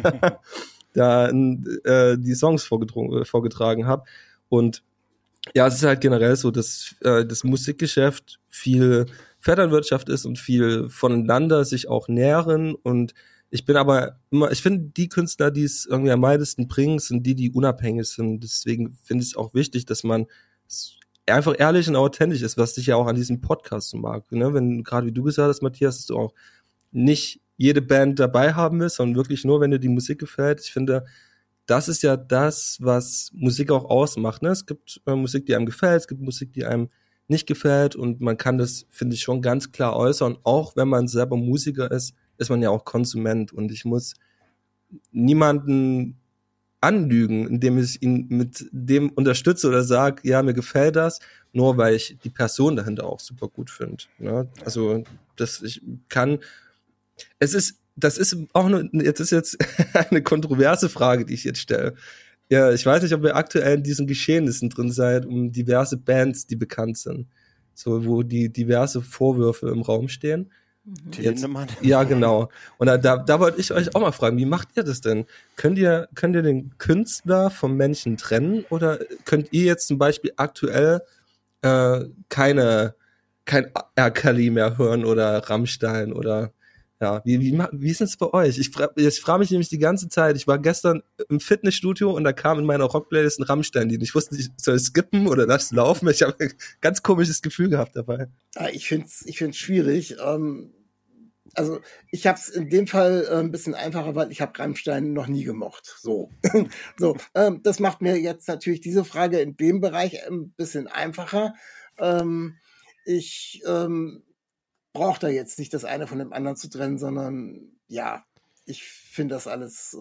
da die Songs vorgetragen habe. Und ja, es ist halt generell so, dass das Musikgeschäft viel Vetternwirtschaft ist und viel voneinander sich auch nähren. Und ich finde, die Künstler, die es irgendwie am meisten bringen, sind die unabhängig sind. Deswegen finde ich es auch wichtig, dass man einfach ehrlich und authentisch ist, was ich ja auch an diesem Podcast so mag. Ne? Wenn, gerade wie du gesagt hast, Matthias, dass du auch nicht jede Band dabei haben willst, sondern wirklich nur, wenn dir die Musik gefällt. Ich finde, das ist ja das, was Musik auch ausmacht. Ne? Es gibt Musik, die einem gefällt, es gibt Musik, die einem nicht gefällt und man kann das, finde ich, schon ganz klar äußern. Auch wenn man selber Musiker ist, ist man ja auch Konsument und ich muss niemanden anlügen, indem ich ihn mit dem unterstütze oder sage, ja, mir gefällt das, nur weil ich die Person dahinter auch super gut finde. Ne? Also, das ist auch jetzt eine kontroverse Frage, die ich jetzt stelle. Ja, ich weiß nicht, ob ihr aktuell in diesen Geschehnissen drin seid, um diverse Bands, die bekannt sind. So, wo die diverse Vorwürfe im Raum stehen. Jetzt, ja, genau. Und da wollte ich euch auch mal fragen, wie macht ihr das denn? Könnt ihr den Künstler vom Menschen trennen? Oder könnt ihr jetzt zum Beispiel aktuell kein R. Kelly mehr hören oder Rammstein oder Ja, wie ist es bei euch? Ich frage mich nämlich die ganze Zeit, ich war gestern im Fitnessstudio und da kam in meiner Rockplaylist ein Rammstein-Lied. Ich wusste nicht, soll ich skippen oder lass laufen? Ich habe ein ganz komisches Gefühl gehabt dabei. Ich find's schwierig. Also ich habe es in dem Fall ein bisschen einfacher, weil ich habe Rammstein noch nie gemocht. So, das macht mir jetzt natürlich diese Frage in dem Bereich ein bisschen einfacher. Ich brauche da jetzt nicht das eine von dem anderen zu trennen, sondern ja, ich finde das alles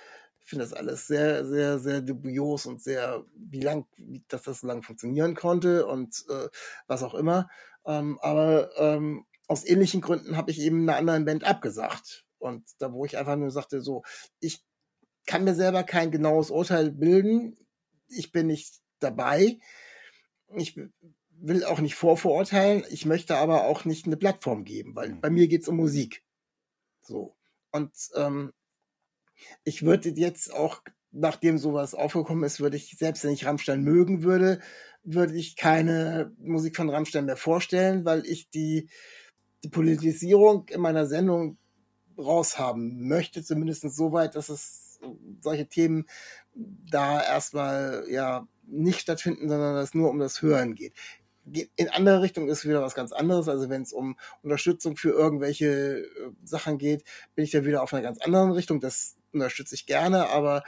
sehr, sehr, sehr dubios und sehr, dass das so lang funktionieren konnte und was auch immer. Aber aus ähnlichen Gründen habe ich eben einer anderen Band abgesagt. Und da, wo ich einfach nur sagte, so, ich kann mir selber kein genaues Urteil bilden. Ich bin nicht dabei. Ich will auch nicht vorverurteilen. Ich möchte aber auch nicht eine Plattform geben, weil bei mir geht's um Musik. So. Und ich würde jetzt auch, nachdem sowas aufgekommen ist, würde ich, selbst wenn ich Rammstein mögen würde, würde ich keine Musik von Rammstein mehr vorstellen, weil ich die Politisierung in meiner Sendung raushaben möchte, zumindest so weit, dass es solche Themen da erstmal ja nicht stattfinden, sondern dass es nur um das Hören geht. In andere Richtung ist wieder was ganz anderes. Also wenn es um Unterstützung für irgendwelche Sachen geht, bin ich da wieder auf einer ganz anderen Richtung. Das unterstütze ich gerne, aber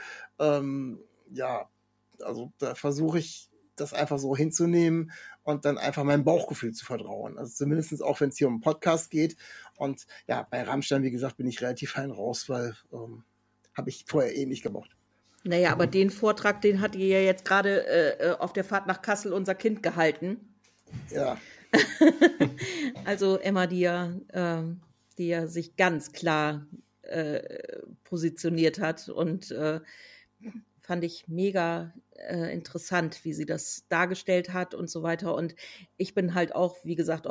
ja, also da versuche ich das einfach so hinzunehmen und dann einfach meinem Bauchgefühl zu vertrauen. Also zumindest auch, wenn es hier um einen Podcast geht. Und ja, bei Rammstein, wie gesagt, bin ich relativ fein raus, weil habe ich vorher eh nicht gemocht. Naja, aber den Vortrag, den hat ihr ja jetzt gerade auf der Fahrt nach Kassel unser Kind gehalten. Ja. Also Emma, die ja sich ganz klar positioniert hat und fand ich mega interessant, wie sie das dargestellt hat und so weiter. Und ich bin halt auch, wie gesagt,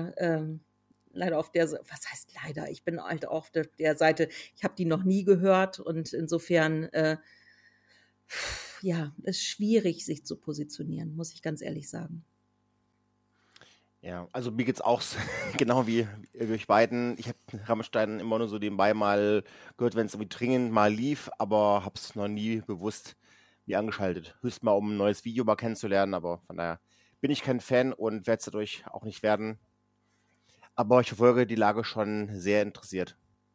leider auf der, was heißt leider? Ich bin halt auch auf der Seite, ich habe die noch nie gehört und insofern, ja, ist schwierig, sich zu positionieren, muss ich ganz ehrlich sagen. Ja, also mir geht's auch genau wie euch beiden. Ich habe Rammstein immer nur so nebenbei mal gehört, wenn es irgendwie dringend mal lief, aber habe es noch nie bewusst mir angeschaltet. Höchstens mal, um ein neues Video mal kennenzulernen, aber von daher bin ich kein Fan und werde es dadurch auch nicht werden. Aber ich verfolge die Lage schon sehr interessiert.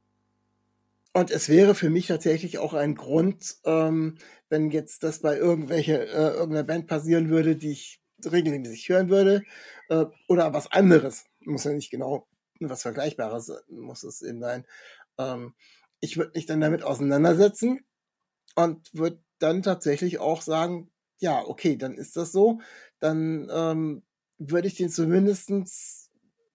Und es wäre für mich tatsächlich auch ein Grund, wenn jetzt das bei irgendeiner Band passieren würde, die ich regelmäßig hören würde, oder was anderes, muss ja nicht genau was Vergleichbares, muss es eben sein. Ich würde mich dann damit auseinandersetzen und würde dann tatsächlich auch sagen, ja, okay, dann ist das so, dann würde ich den zumindestens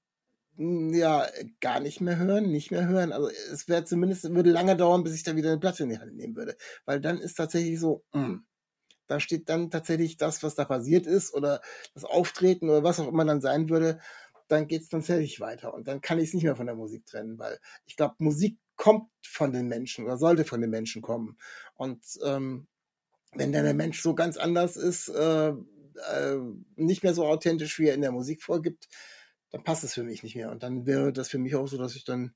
ja gar nicht mehr hören. Also es würde lange dauern, bis ich da wieder eine Platte in die Hand nehmen würde, weil dann ist tatsächlich so, da steht dann tatsächlich das, was da passiert ist oder das Auftreten oder was auch immer dann sein würde, dann geht es tatsächlich weiter und dann kann ich es nicht mehr von der Musik trennen, weil ich glaube, Musik kommt von den Menschen oder sollte von den Menschen kommen und wenn dann der Mensch so ganz anders ist, nicht mehr so authentisch, wie er in der Musik vorgibt, dann passt es für mich nicht mehr und dann wäre das für mich auch so, dass ich dann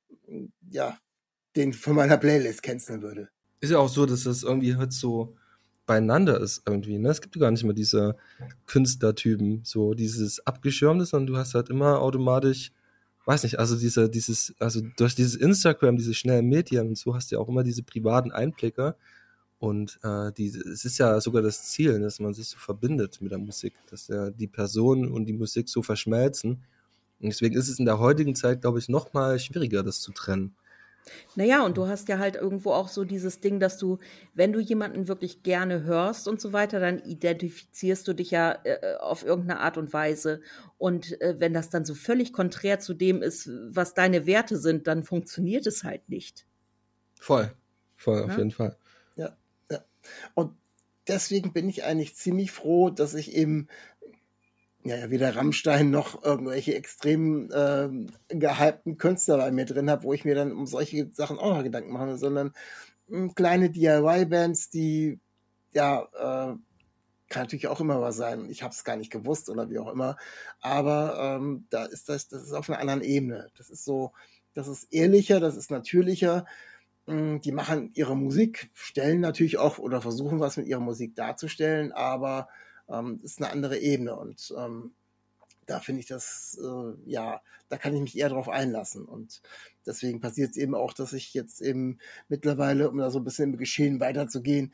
ja den von meiner Playlist canceln würde. Ist ja auch so, dass das irgendwie halt so beieinander ist irgendwie, ne? Es gibt ja gar nicht mehr diese Künstlertypen, so dieses Abgeschirmte, sondern du hast halt immer automatisch, weiß nicht, also also durch dieses Instagram, diese schnellen Medien und so hast du ja auch immer diese privaten Einblicke und es ist ja sogar das Ziel, dass man sich so verbindet mit der Musik, dass ja die Person und die Musik so verschmelzen und deswegen ist es in der heutigen Zeit, glaube ich, noch mal schwieriger, das zu trennen. Naja, und du hast ja halt irgendwo auch so dieses Ding, dass du, wenn du jemanden wirklich gerne hörst und so weiter, dann identifizierst du dich ja auf irgendeine Art und Weise. Und wenn das dann so völlig konträr zu dem ist, was deine Werte sind, dann funktioniert es halt nicht. Voll, Ja? auf jeden Fall. Ja. Und deswegen bin ich eigentlich ziemlich froh, dass ich eben weder Rammstein noch irgendwelche extrem gehypten Künstler bei mir drin habe, wo ich mir dann um solche Sachen auch noch Gedanken mache, sondern kleine DIY-Bands, die kann natürlich auch immer was sein. Ich habe es gar nicht gewusst oder wie auch immer, aber das ist auf einer anderen Ebene. Das ist so, Das ist ehrlicher, das ist natürlicher. Die machen ihre Musik, stellen natürlich auch oder versuchen was mit ihrer Musik darzustellen, aber ist eine andere Ebene und da finde ich das, da kann ich mich eher drauf einlassen und deswegen passiert es eben auch, dass ich jetzt eben mittlerweile, um da so ein bisschen im Geschehen weiterzugehen,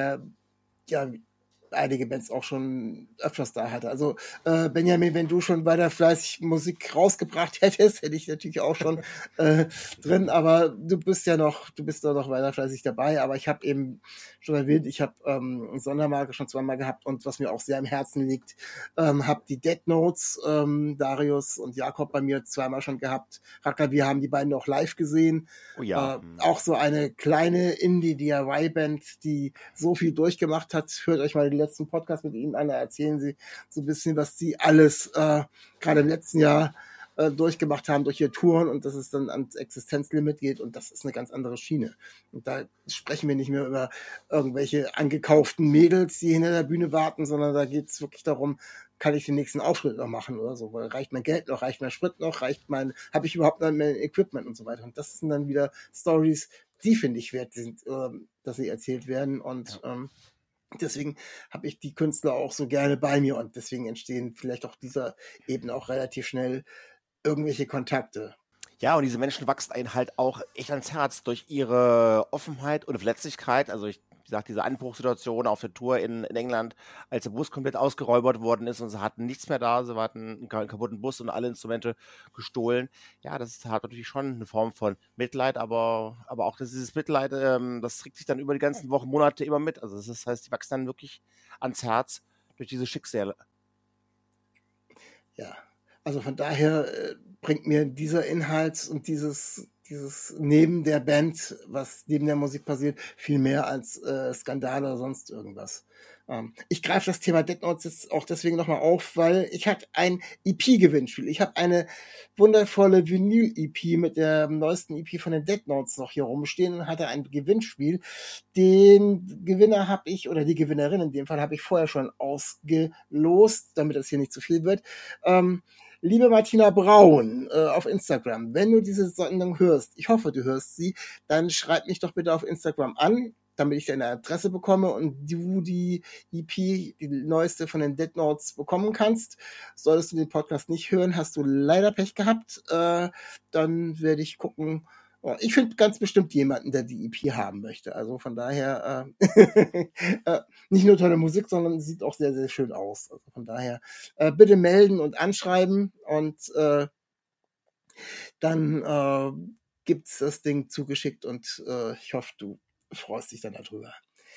einige Bands auch schon öfters da hatte. Also Benjamin, wenn du schon weiter fleißig Musik rausgebracht hättest, hätte ich natürlich auch schon drin, aber du bist da noch weiter fleißig dabei, aber ich habe eben schon erwähnt, ich habe Sondermarke schon zweimal gehabt und was mir auch sehr am Herzen liegt, habe die Dead Notes, Darius und Jakob bei mir zweimal schon gehabt. Raka, wir haben die beiden auch live gesehen. Oh ja. Auch so eine kleine Indie-DIY-Band, die so viel durchgemacht hat. Hört euch mal den letzten Podcast mit ihnen an, da erzählen sie so ein bisschen, was sie alles gerade im letzten Jahr durchgemacht haben durch ihre Touren und dass es dann ans Existenzlimit geht und das ist eine ganz andere Schiene. Und da sprechen wir nicht mehr über irgendwelche angekauften Mädels, die hinter der Bühne warten, sondern da geht es wirklich darum, kann ich den nächsten Auftritt noch machen oder so, weil reicht mein Geld noch, reicht mein Sprit noch, habe ich überhaupt noch mein Equipment und so weiter. Und das sind dann wieder Stories, die finde ich wert sind, dass sie erzählt werden und deswegen habe ich die Künstler auch so gerne bei mir und deswegen entstehen vielleicht auch dieser Ebene auch relativ schnell irgendwelche Kontakte. Ja, und diese Menschen wachsen einen halt auch echt ans Herz durch ihre Offenheit und Verletzlichkeit. Also wie gesagt, diese Anbruchssituation auf der Tour in England, als der Bus komplett ausgeräubert worden ist und sie hatten nichts mehr da, sie hatten einen kaputten Bus und alle Instrumente gestohlen. Ja, das hat natürlich schon eine Form von Mitleid, aber auch dieses Mitleid, das trägt sich dann über die ganzen Wochen, Monate immer mit. Also das heißt, die wachsen dann wirklich ans Herz durch diese Schicksale. Ja, also von daher bringt mir dieser Inhalt und dieses neben der Band, was neben der Musik passiert, viel mehr als Skandale oder sonst irgendwas. Ich greife das Thema Dead Notes jetzt auch deswegen nochmal auf, weil ich hatte ein EP-Gewinnspiel. Ich habe eine wundervolle Vinyl-EP mit der neuesten EP von den Dead Notes noch hier rumstehen und hatte ein Gewinnspiel. Den Gewinner habe ich, oder die Gewinnerin in dem Fall, habe ich vorher schon ausgelost, damit das hier nicht zu viel wird. Liebe Martina Braun auf Instagram, wenn du diese Sendung hörst, ich hoffe, du hörst sie, dann schreib mich doch bitte auf Instagram an, damit ich deine Adresse bekomme und du die EP, die neueste von den Dead Notes bekommen kannst. Solltest du den Podcast nicht hören, hast du leider Pech gehabt. Dann werde ich gucken. Ich finde ganz bestimmt jemanden, der die EP haben möchte. Also von daher nicht nur tolle Musik, sondern sieht auch sehr, sehr schön aus. Also von daher bitte melden und anschreiben und dann gibt's das Ding zugeschickt und ich hoffe, du freust dich dann darüber.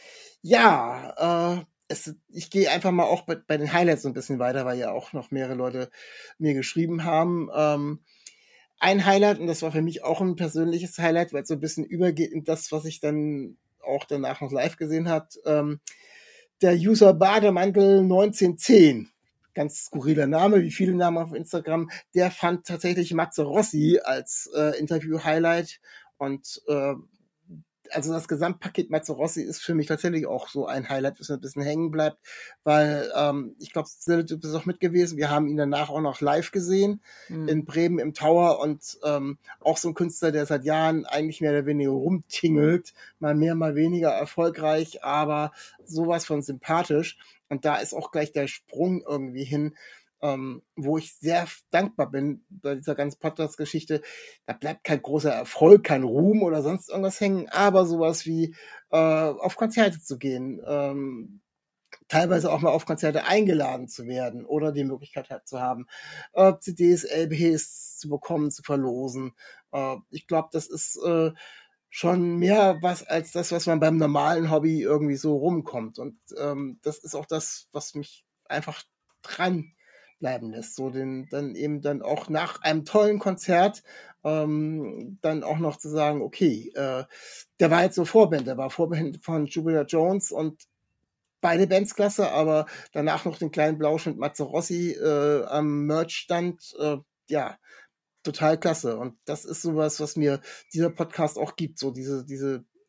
Ja, ich gehe einfach mal auch bei den Highlights so ein bisschen weiter, weil ja auch noch mehrere Leute mir geschrieben haben. Ein Highlight, und das war für mich auch ein persönliches Highlight, weil es so ein bisschen übergeht in das, was ich dann auch danach noch live gesehen habe. Der User Bademantel 1910, ganz skurriler Name, wie viele Namen auf Instagram, der fand tatsächlich Matze Rossi als Interview-Highlight und also das Gesamtpaket Matze Rossi ist für mich tatsächlich auch so ein Highlight, was mir ein bisschen hängen bleibt, weil ich glaube, du bist auch mit gewesen. Wir haben ihn danach auch noch live gesehen in Bremen im Tower und auch so ein Künstler, der seit Jahren eigentlich mehr oder weniger rumtingelt, mal mehr, mal weniger erfolgreich, aber sowas von sympathisch. Und da ist auch gleich der Sprung irgendwie hin, wo ich sehr dankbar bin bei dieser ganzen Podcast-Geschichte. Da bleibt kein großer Erfolg, kein Ruhm oder sonst irgendwas hängen, aber sowas wie auf Konzerte zu gehen, teilweise auch mal auf Konzerte eingeladen zu werden oder die Möglichkeit zu haben, CDs, LPs zu bekommen, zu verlosen. Ich glaube, das ist schon mehr was als das, was man beim normalen Hobby irgendwie so rumkommt. Und das ist auch das, was mich einfach dran bleiben lässt. So dann auch nach einem tollen Konzert dann auch noch zu sagen, okay, der war jetzt so Vorband, der war Vorband von Jupiter Jones und beide Bands klasse, aber danach noch den kleinen Blausch mit Matze Rossi am Merch-Stand, ja, total klasse. Und das ist sowas, was mir dieser Podcast auch gibt, so diese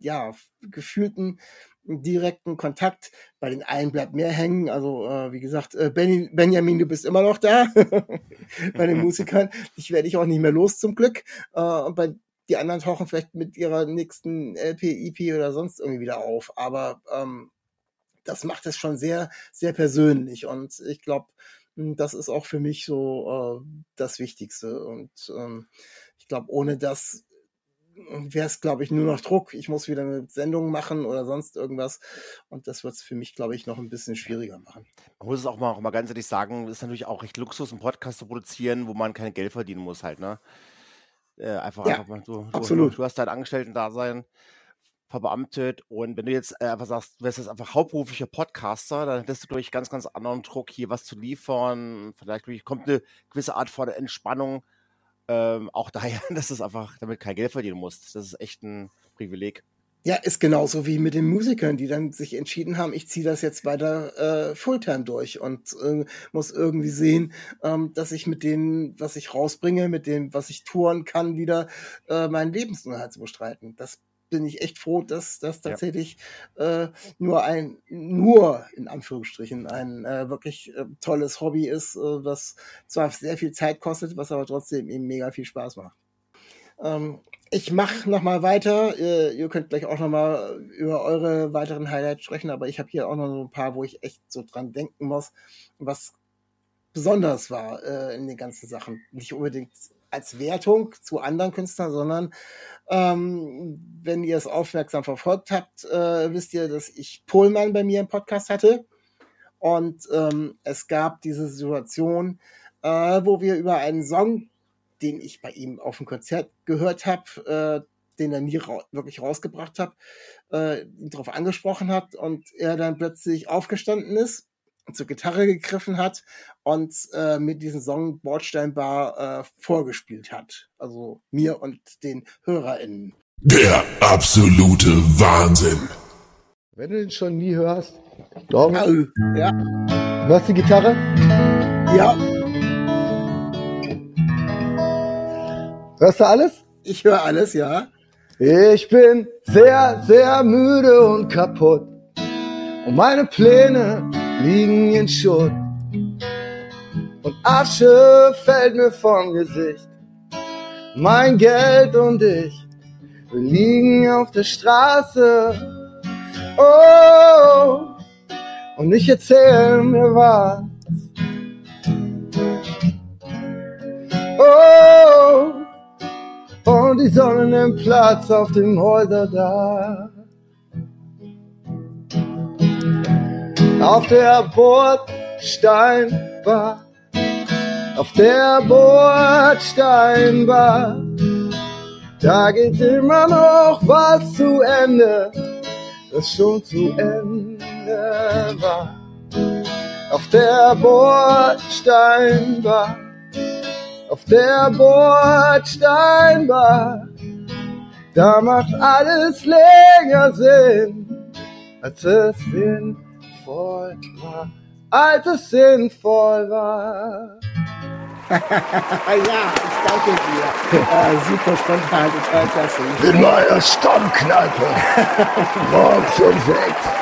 gefühlten direkten Kontakt. Bei den einen bleibt mehr hängen. Also wie gesagt, Benjamin, du bist immer noch da. Bei den Musikern. Dich werde ich auch nicht mehr los, zum Glück. Und bei die anderen tauchen vielleicht mit ihrer nächsten LP, EP oder sonst irgendwie wieder auf. Aber das macht es schon sehr, sehr persönlich. Und ich glaube, das ist auch für mich so das Wichtigste. Und ich glaube, ohne das wäre es, glaube ich, nur noch Druck. Ich muss wieder eine Sendung machen oder sonst irgendwas. Und das wird es für mich, glaube ich, noch ein bisschen schwieriger machen. Man muss es auch mal ganz ehrlich sagen, es ist natürlich auch recht Luxus, einen Podcast zu produzieren, wo man kein Geld verdienen muss halt, ne? Einfach mal, absolut. Du hast dein Angestellten-Dasein verbeamtet und wenn du jetzt einfach sagst, du wärst jetzt einfach hauptberuflicher Podcaster, dann hättest du durch ganz, ganz anderen Druck, hier was zu liefern. Vielleicht kommt eine gewisse Art von Entspannung. Auch daher, dass du einfach damit kein Geld verdienen musst. Das ist echt ein Privileg. Ja, ist genauso wie mit den Musikern, die dann sich entschieden haben, ich ziehe das jetzt weiter Fulltime durch und muss irgendwie sehen, dass ich mit dem, was ich rausbringe, mit dem, was ich touren kann, wieder meinen Lebensunterhalt zu bestreiten. Das bin ich echt froh, dass das tatsächlich nur in Anführungsstrichen ein wirklich tolles Hobby ist, was zwar sehr viel Zeit kostet, was aber trotzdem eben mega viel Spaß macht. Ich mache nochmal weiter. Ihr könnt gleich auch nochmal über eure weiteren Highlights sprechen, aber ich habe hier auch noch so ein paar, wo ich echt so dran denken muss, was besonders war in den ganzen Sachen. Nicht unbedingt als Wertung zu anderen Künstlern, sondern wenn ihr es aufmerksam verfolgt habt, wisst ihr, dass ich Pohlmann bei mir im Podcast hatte. Und es gab diese Situation, wo wir über einen Song, den ich bei ihm auf dem Konzert gehört habe, den er nie wirklich rausgebracht hat, ihn darauf angesprochen hat und er dann plötzlich aufgestanden ist und zur Gitarre gegriffen hat und mit diesem Song Bordsteinbar vorgespielt hat. Also mir und den HörerInnen. Der absolute Wahnsinn. Wenn du den schon nie hörst, ich glaube, Ja, hörst du die Gitarre? ja, Hörst du alles? ich höre alles, ja. Ich bin sehr, sehr müde und kaputt und meine Pläne liegen in Schutt und Asche fällt mir vom Gesicht. Mein Geld und ich, wir liegen auf der Straße. Oh, und ich erzähl mir was. Oh, und die Sonne nimmt Platz auf dem Häuserdach. Auf der Bordsteinbar, auf der Bordsteinbar, da geht immer noch was zu Ende, das schon zu Ende war. Auf der Bordsteinbar, auf der Bordsteinbar, da macht alles länger Sinn, als es sinnvoll war, als es sinnvoll war. Ja, ich danke dir. Super spontan, total klasse. In meiner Stammkneipe. Morgens um 6.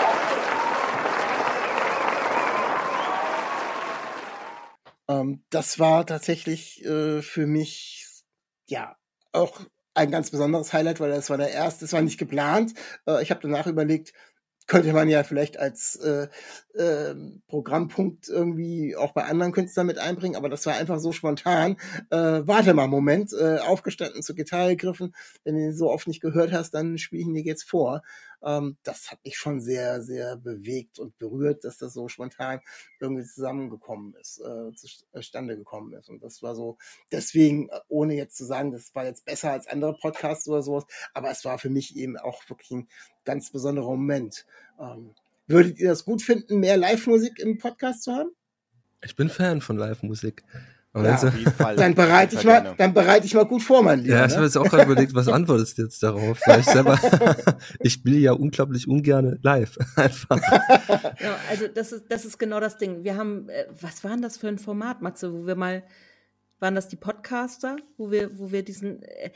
Das war tatsächlich für mich ja auch ein ganz besonderes Highlight, weil das war der erste, das war nicht geplant. Ich habe danach überlegt, könnte man ja vielleicht als Programmpunkt irgendwie auch bei anderen Künstlern mit einbringen, aber das war einfach so spontan. Warte mal einen Moment, aufgestanden, zur Gitarre gegriffen. Wenn du den so oft nicht gehört hast, dann spiele ich ihn dir jetzt vor. Das hat mich schon sehr, sehr bewegt und berührt, dass das so spontan irgendwie zusammengekommen ist, zustande gekommen ist. Und das war so, deswegen, ohne jetzt zu sagen, das war jetzt besser als andere Podcasts oder sowas, aber es war für mich eben auch wirklich ein ganz besonderer Moment. Würdet ihr das gut finden, mehr Live-Musik im Podcast zu haben? Ich bin Fan von Live-Musik. Aber Ja, jetzt, Auf jeden Fall. Dann bereite ich mal gut vor, mein Lieber. ja, ich habe Ne? jetzt auch gerade überlegt, was antwortest du jetzt darauf? Weil ich selber, ich spiele ja unglaublich ungern live. Einfach. Ja, also das ist genau das Ding. Wir haben, was war denn das für ein Format, Matze, wo wir mal, waren das die Podcaster, wo wir diesen,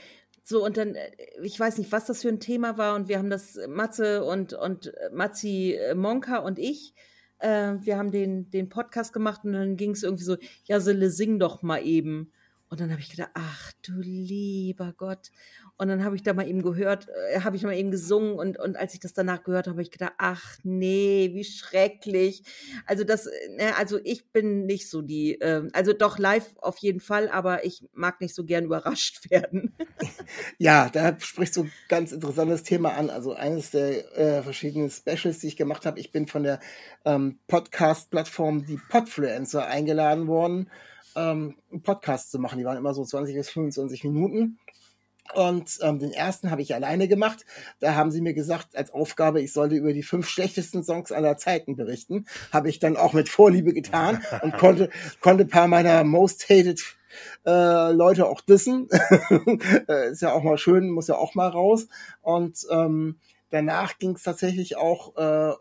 So, und dann, ich weiß nicht, was das für ein Thema war, und wir haben das, Matze und Matzi Monka und ich, wir haben den Podcast gemacht, und dann ging es irgendwie so, ja, Sille, sing doch mal eben. Und dann habe ich gedacht, ach du lieber Gott. Und dann habe ich da mal eben gehört, habe ich mal eben gesungen, und als ich das danach gehört habe, habe ich gedacht, ach nee, wie schrecklich. Also also ich bin nicht so die, also doch live auf jeden Fall, aber ich mag nicht so gern überrascht werden. Ja, da sprichst du ein ganz interessantes Thema an. Also eines der verschiedenen Specials, die ich gemacht habe, ich bin von der Podcast-Plattform die Podfluencer eingeladen worden, einen Podcast zu machen. Die waren immer so 20 bis 25 Minuten. Und den ersten habe ich alleine gemacht. Da haben sie mir gesagt, als Aufgabe, ich sollte über die 5 schlechtesten Songs aller Zeiten berichten. Habe ich dann auch mit Vorliebe getan und konnte ein paar meiner most hated Leute auch dissen. Ist ja auch mal schön, muss ja auch mal raus. Und danach ging es tatsächlich auch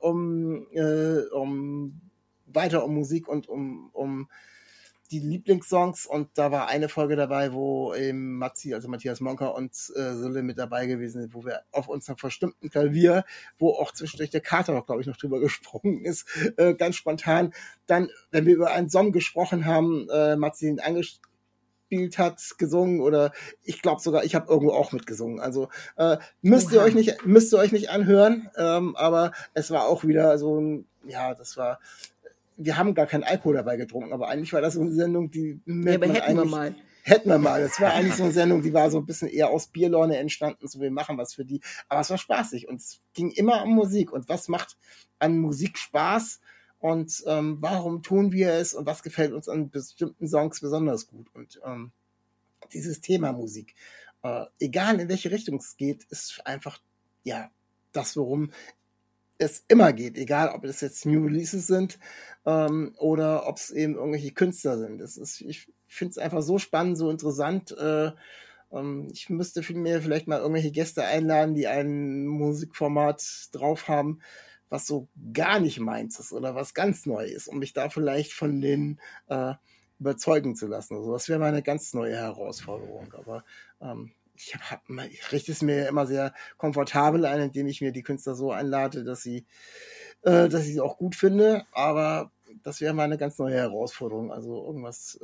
weiter um Musik und um die Lieblingssongs, und da war eine Folge dabei, wo eben Matzi, also Matthias Monka, und Sille mit dabei gewesen sind, wo wir auf unserem verstimmten Klavier, wo auch zwischendurch der Kater auch, glaube ich, noch drüber gesprungen ist, ganz spontan. Dann, wenn wir über einen Song gesprochen haben, Matzi ihn angespielt hat, gesungen, oder ich glaube sogar, ich habe irgendwo auch mitgesungen. Also müsst ihr euch nicht anhören, aber es war auch wieder so ein, ja, das war, wir haben gar keinen Alkohol dabei getrunken, aber eigentlich war das so eine Sendung, die hätten wir mal. Das war eigentlich so eine Sendung, die war so ein bisschen eher aus Bierlaune entstanden, so wir machen was für die. Aber es war spaßig, und es ging immer um Musik, und was macht an Musik Spaß, und warum tun wir es, und was gefällt uns an bestimmten Songs besonders gut. Und dieses Thema Musik, egal in welche Richtung es geht, ist einfach, ja, das, worum es immer geht, egal ob es jetzt New Releases sind oder ob es eben irgendwelche Künstler sind. Ich finde es einfach so spannend, so interessant. Ich müsste mir vielleicht mal irgendwelche Gäste einladen, die ein Musikformat drauf haben, was so gar nicht meins ist oder was ganz neu ist, um mich da vielleicht von denen überzeugen zu lassen. Also das wäre mal eine ganz neue Herausforderung. Aber ich richte es mir immer sehr komfortabel ein, indem ich mir die Künstler so einlade, dass ich sie auch gut finde. Aber das wäre mal eine ganz neue Herausforderung. Also irgendwas,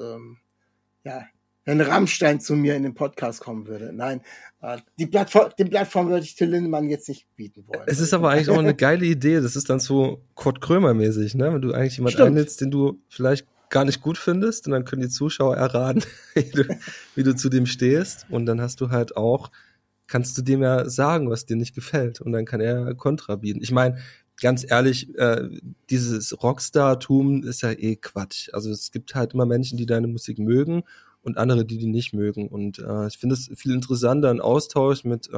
wenn Rammstein zu mir in den Podcast kommen würde. Nein, die Plattform würde ich Till Lindemann jetzt nicht bieten wollen. Es ist aber eigentlich auch eine geile Idee. Das ist dann so Kurt Krömer-mäßig, ne? Wenn du eigentlich jemanden einlädst, den du vielleicht gar nicht gut findest, und dann können die Zuschauer erraten, wie du zu dem stehst, und dann hast du halt auch, kannst du dem ja sagen, was dir nicht gefällt, und dann kann er Kontra bieten. Ich meine, ganz ehrlich, dieses Rockstar-Tum ist ja eh Quatsch. Also es gibt halt immer Menschen, die deine Musik mögen, und andere, die nicht mögen, und ich finde es viel interessanter, einen Austausch mit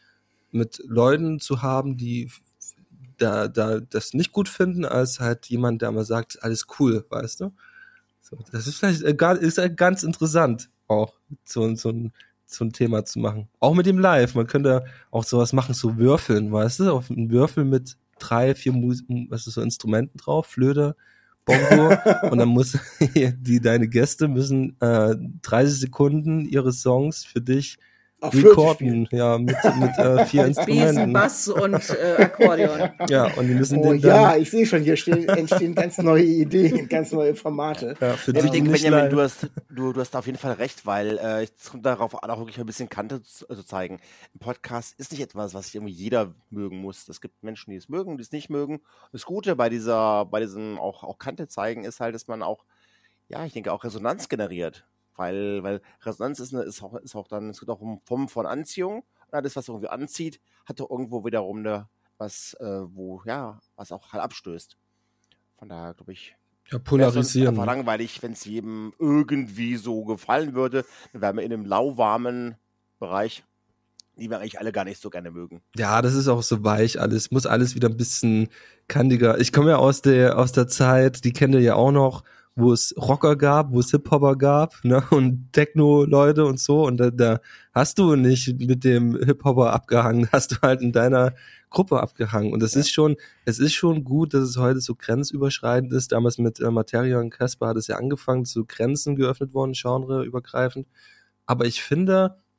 Leuten zu haben, die da das nicht gut finden, als halt jemand, der mal sagt, alles cool, weißt du? So, das ist vielleicht ganz interessant, auch so ein Thema zu machen. Auch mit dem Live. Man könnte auch sowas machen, so Würfeln, weißt du? Auf einen Würfel mit 3, 4 so Instrumenten drauf, Flöte, Bongo, und dann deine Gäste müssen 30 Sekunden ihre Songs für dich recorden, ja, mit 4 Instrumenten. Besen, Bass und Akkordeon. Ja, und die müssen ich sehe schon, hier entstehen ganz neue Ideen, ganz neue Formate. Ja, für ich denke, Benjamin, du du hast auf jeden Fall recht, weil es kommt darauf an, auch wirklich ein bisschen Kante zu zeigen. Ein Podcast ist nicht etwas, was irgendwie jeder mögen muss. Es gibt Menschen, die es mögen, die es nicht mögen. Das Gute bei diesem auch Kante zeigen ist halt, dass man auch, ja, ich denke, auch Resonanz generiert. Weil Resonanz ist auch dann, es geht auch um Formen von Anziehung. Und alles, was irgendwie anzieht, hat doch irgendwo wiederum was auch halt abstößt. Von daher, glaube ich, ja, polarisieren. Einfach langweilig, wenn es jedem irgendwie so gefallen würde, dann wären wir in einem lauwarmen Bereich, die wir eigentlich alle gar nicht so gerne mögen. Ja, das ist auch so weich alles, muss alles wieder ein bisschen kantiger. Ich komme ja aus der Zeit, die kennt ihr ja auch noch, wo es Rocker gab, wo es Hip-Hopper gab, ne, und Techno-Leute und so, und da hast du nicht mit dem Hip-Hopper abgehangen, hast du halt in deiner Gruppe abgehangen, und es ist schon gut, dass es heute so grenzüberschreitend ist. Damals mit Materia und Casper hat es ja angefangen, so Grenzen geöffnet worden, genreübergreifend, aber ich finde,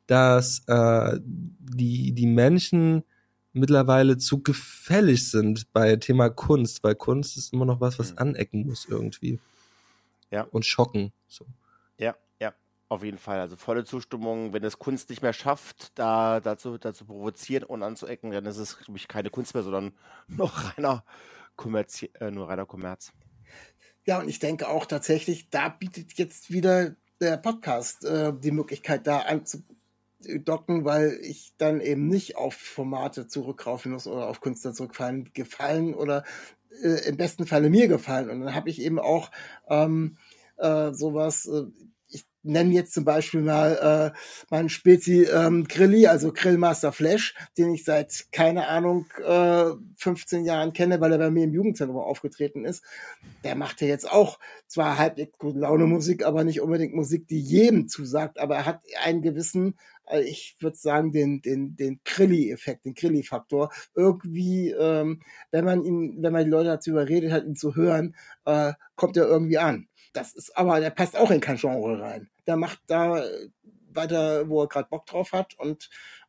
dass die Menschen mittlerweile zu gefällig sind bei Thema Kunst, weil Kunst ist immer noch was anecken muss irgendwie. Ja. Und schocken. So. Ja, auf jeden Fall. Also volle Zustimmung. Wenn es Kunst nicht mehr schafft, dazu provozieren und anzuecken, dann ist es für mich keine Kunst mehr, sondern nur reiner Kommerz. Ja, und ich denke auch tatsächlich, da bietet jetzt wieder der Podcast die Möglichkeit, da anzudocken, weil ich dann eben nicht auf Formate zurückgreifen muss oder auf Künstler gefallen oder im besten Falle mir gefallen. Und dann habe ich eben auch sowas, ich nenne jetzt zum Beispiel mal meinen Spezi Grilli, also Grillmaster Flash, den ich seit, keine Ahnung, 15 Jahren kenne, weil er bei mir im Jugendzentrum aufgetreten ist. Der macht ja jetzt auch zwar halbwegs gute Laune Musik, aber nicht unbedingt Musik, die jedem zusagt, aber er hat einen gewissen, ich würde sagen, den Grilli-Effekt, den Grilli-Faktor. Irgendwie, wenn man die Leute dazu überredet hat, ihn zu hören, kommt er irgendwie an. Das ist aber, der passt auch in kein Genre rein. Der macht da weiter, wo er gerade Bock drauf hat und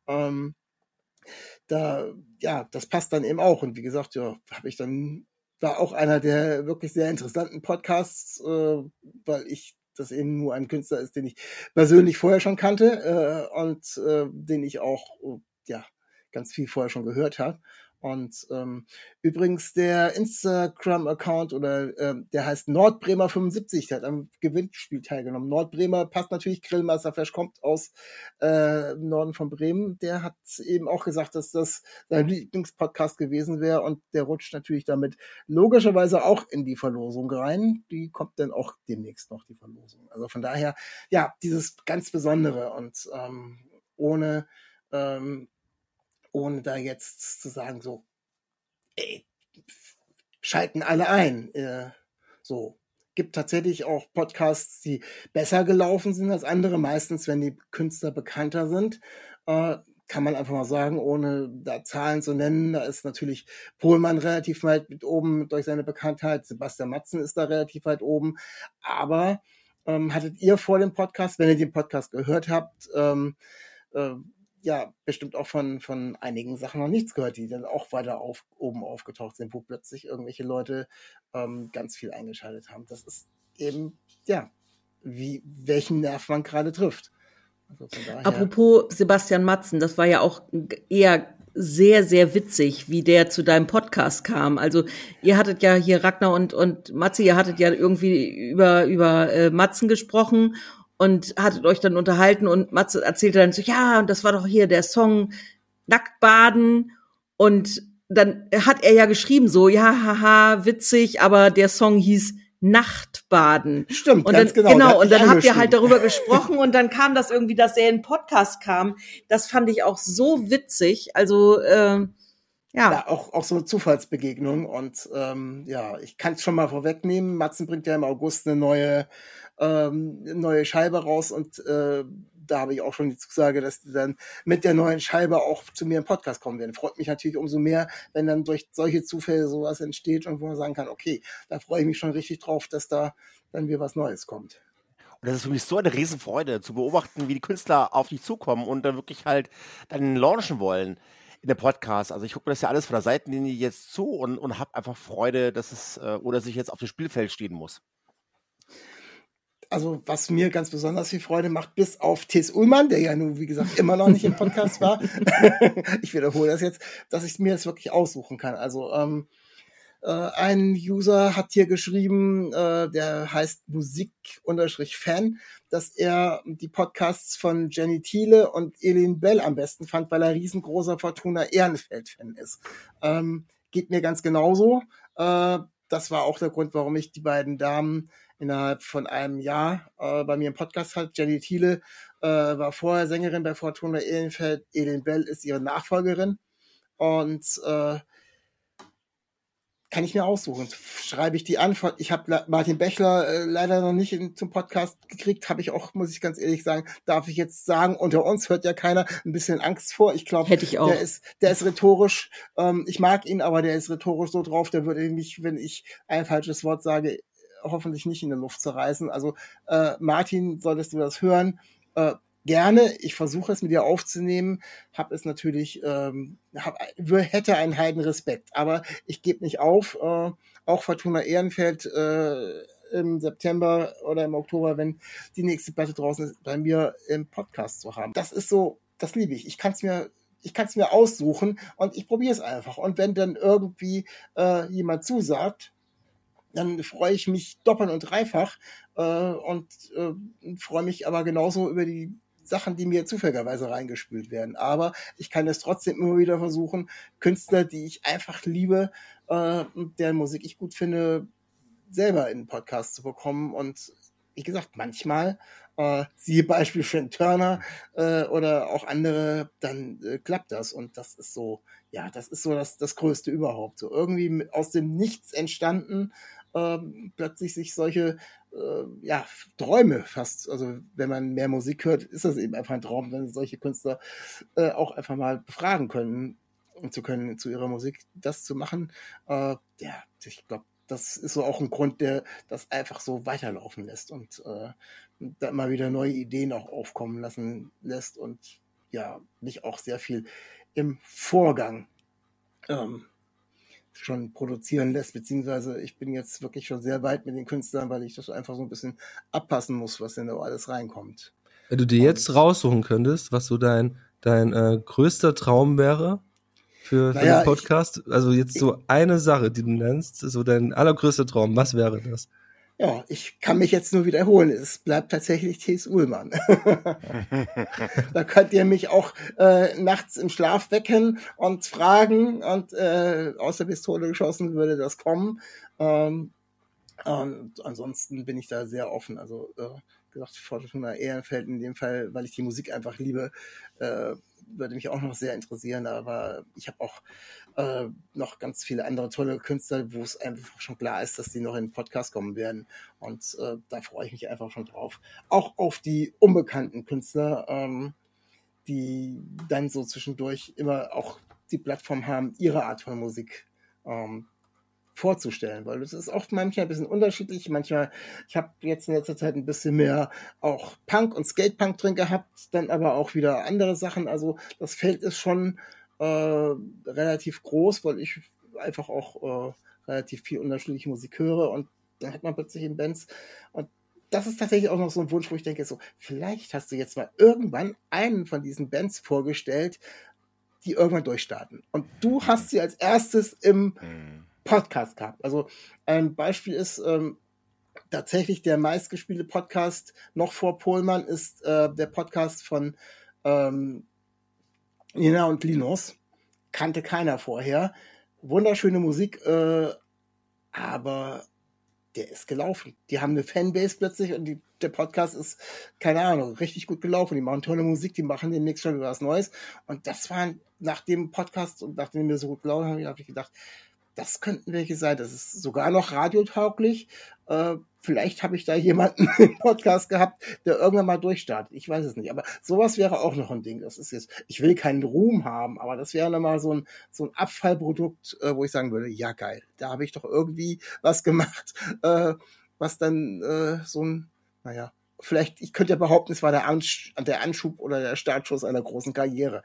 das passt dann eben auch. Und wie gesagt, war auch einer der wirklich sehr interessanten Podcasts, weil das eben nur ein Künstler ist, den ich persönlich vorher schon kannte und den ich auch ganz viel vorher schon gehört habe. Und übrigens der Instagram-Account der heißt Nordbremer75, der hat am Gewinnspiel teilgenommen. Nordbremer passt natürlich, Grillmaster Flash kommt aus Norden von Bremen. Der hat eben auch gesagt, dass das sein Lieblingspodcast gewesen wäre und der rutscht natürlich damit logischerweise auch in die Verlosung rein. Die kommt dann auch demnächst noch, die Verlosung. Also von daher, ja, dieses ganz Besondere und ohne da jetzt zu sagen, so, schalten alle ein. Gibt tatsächlich auch Podcasts, die besser gelaufen sind als andere. Meistens, wenn die Künstler bekannter sind, kann man einfach mal sagen, ohne da Zahlen zu nennen. Da ist natürlich Pohlmann relativ weit mit oben durch seine Bekanntheit. Sebastian Matzen ist da relativ weit oben. Aber hattet ihr vor dem Podcast, wenn ihr den Podcast gehört habt, bestimmt auch von einigen Sachen noch nichts gehört, die dann auch weiter oben aufgetaucht sind, wo plötzlich irgendwelche Leute ganz viel eingeschaltet haben. Das ist eben, welchen Nerv man gerade trifft. Also von daher. Apropos Sebastian Matzen, das war ja auch eher sehr, sehr witzig, wie der zu deinem Podcast kam. Also ihr hattet ja hier, Ragnar und Matze, ihr hattet ja irgendwie über Matzen gesprochen und hattet euch dann unterhalten und Matze erzählte dann so, ja, das war doch hier der Song Nacktbaden und dann hat er ja geschrieben so, ja, haha, witzig, aber der Song hieß Nachtbaden. Stimmt, und ganz dann, genau. Und dann habt ihr halt darüber gesprochen und dann kam das irgendwie, dass er in den Podcast kam. Das fand ich auch so witzig. Also, Ja, auch so eine Zufallsbegegnung und ich kann es schon mal vorwegnehmen. Matzen bringt ja im August eine neue Scheibe raus und da habe ich auch schon die Zusage, dass die dann mit der neuen Scheibe auch zu mir im Podcast kommen werden. Freut mich natürlich umso mehr, wenn dann durch solche Zufälle sowas entsteht und wo man sagen kann, okay, da freue ich mich schon richtig drauf, dass da dann wieder was Neues kommt. Und das ist für mich so eine Riesenfreude, zu beobachten, wie die Künstler auf dich zukommen und dann wirklich halt dann launchen wollen in der Podcast. Also ich gucke mir das ja alles von der Seitenlinie jetzt zu und habe einfach Freude, dass ich jetzt auf dem Spielfeld stehen muss. Also was mir ganz besonders viel Freude macht, bis auf T.S. Ullmann, der ja nun, wie gesagt, immer noch nicht im Podcast war, ich wiederhole das jetzt, dass ich mir das wirklich aussuchen kann. Also ein User hat hier geschrieben, der heißt Musik-Fan, dass er die Podcasts von Jenny Thiele und Elin Bell am besten fand, weil er riesengroßer Fortuna Ehrenfeld-Fan ist. Geht mir ganz genauso. Das war auch der Grund, warum ich die beiden Damen innerhalb von einem Jahr bei mir im Podcast hatte. Jenny Thiele war vorher Sängerin bei Fortuna Ehrenfeld. Elin Bell ist ihre Nachfolgerin. Und kann ich mir aussuchen. Schreibe ich die an. Ich habe Martin Bechler leider noch nicht zum Podcast gekriegt. Habe ich auch, muss ich ganz ehrlich sagen, darf ich jetzt sagen, unter uns hört ja keiner, ein bisschen Angst vor. Ich glaube, der ist rhetorisch, ich mag ihn, aber der ist rhetorisch so drauf, der würde mich, wenn ich ein falsches Wort sage, hoffentlich nicht in der Luft zerreißen. Also Martin, solltest du das hören, gerne, ich versuche es mit dir aufzunehmen, habe es natürlich, hätte einen heiden Respekt, aber ich gebe nicht auf, auch Fortuna Ehrenfeld im September oder im Oktober, wenn die nächste Platte draußen ist, bei mir im Podcast zu haben. Das ist so, das liebe ich. Ich kann es mir aussuchen und ich probiere es einfach. Und wenn dann irgendwie jemand zusagt, dann freue ich mich doppelt und dreifach und freue mich aber genauso über die Sachen, die mir zufälligerweise reingespült werden. Aber ich kann es trotzdem immer wieder versuchen, Künstler, die ich einfach liebe und deren Musik ich gut finde, selber in den Podcast zu bekommen. Und wie gesagt, manchmal, siehe Beispiel Trent Turner oder auch andere, dann klappt das. Und das ist so, ja, das ist so das Größte überhaupt. So irgendwie aus dem Nichts entstanden, plötzlich sich solche Träume fast, also wenn man mehr Musik hört, ist das eben einfach ein Traum, wenn solche Künstler auch einfach mal befragen können, zu ihrer Musik das zu machen. Ich glaube, das ist so auch ein Grund, der das einfach so weiterlaufen lässt und da immer wieder neue Ideen auch aufkommen lassen lässt und ja, mich auch sehr viel im Vorgang schon produzieren lässt, beziehungsweise ich bin jetzt wirklich schon sehr weit mit den Künstlern, weil ich das einfach so ein bisschen abpassen muss, was denn da alles reinkommt. Wenn du dir jetzt raussuchen könntest, was so dein größter Traum wäre für den Podcast, also jetzt so eine Sache, die du nennst, so dein allergrößter Traum, was wäre das? Ja, ich kann mich jetzt nur wiederholen. Es bleibt tatsächlich T.S. Ullmann. Da könnt ihr mich auch nachts im Schlaf wecken und fragen und aus der Pistole geschossen würde das kommen. Und ansonsten bin ich da sehr offen. Also gesagt, Fortuna Ehrenfeld in dem Fall, weil ich die Musik einfach liebe, würde mich auch noch sehr interessieren. Aber ich habe auch noch ganz viele andere tolle Künstler, wo es einfach schon klar ist, dass die noch in den Podcast kommen werden. Und da freue ich mich einfach schon drauf. Auch auf die unbekannten Künstler, die dann so zwischendurch immer auch die Plattform haben, ihre Art von Musik vorzustellen, weil das ist auch manchmal ein bisschen unterschiedlich. Manchmal, ich habe jetzt in letzter Zeit ein bisschen mehr auch Punk und Skatepunk drin gehabt, dann aber auch wieder andere Sachen. Also das Feld ist schon relativ groß, weil ich einfach auch relativ viel unterschiedliche Musik höre und dann hat man plötzlich in Bands und das ist tatsächlich auch noch so ein Wunsch, wo ich denke so, vielleicht hast du jetzt mal irgendwann einen von diesen Bands vorgestellt, die irgendwann durchstarten. Und du hast sie als erstes im Podcast gehabt. Also ein Beispiel ist tatsächlich der meistgespielte Podcast noch vor Pohlmann ist der Podcast von Nina und Linus. Kannte keiner vorher. Wunderschöne Musik, aber der ist gelaufen. Die haben eine Fanbase plötzlich und der Podcast ist, keine Ahnung, richtig gut gelaufen. Die machen tolle Musik, die machen demnächst schon was Neues. Und das war nach dem Podcast und nachdem wir so gut gelaufen haben, habe ich gedacht, das könnten welche sein. Das ist sogar noch radiotauglich. Vielleicht habe ich da jemanden im Podcast gehabt, der irgendwann mal durchstartet. Ich weiß es nicht. Aber sowas wäre auch noch ein Ding. Das ist jetzt, ich will keinen Ruhm haben, aber das wäre nochmal so ein Abfallprodukt, wo ich sagen würde, ja geil, da habe ich doch irgendwie was gemacht, was dann vielleicht, ich könnte ja behaupten, es war der Anschub oder der Startschuss einer großen Karriere.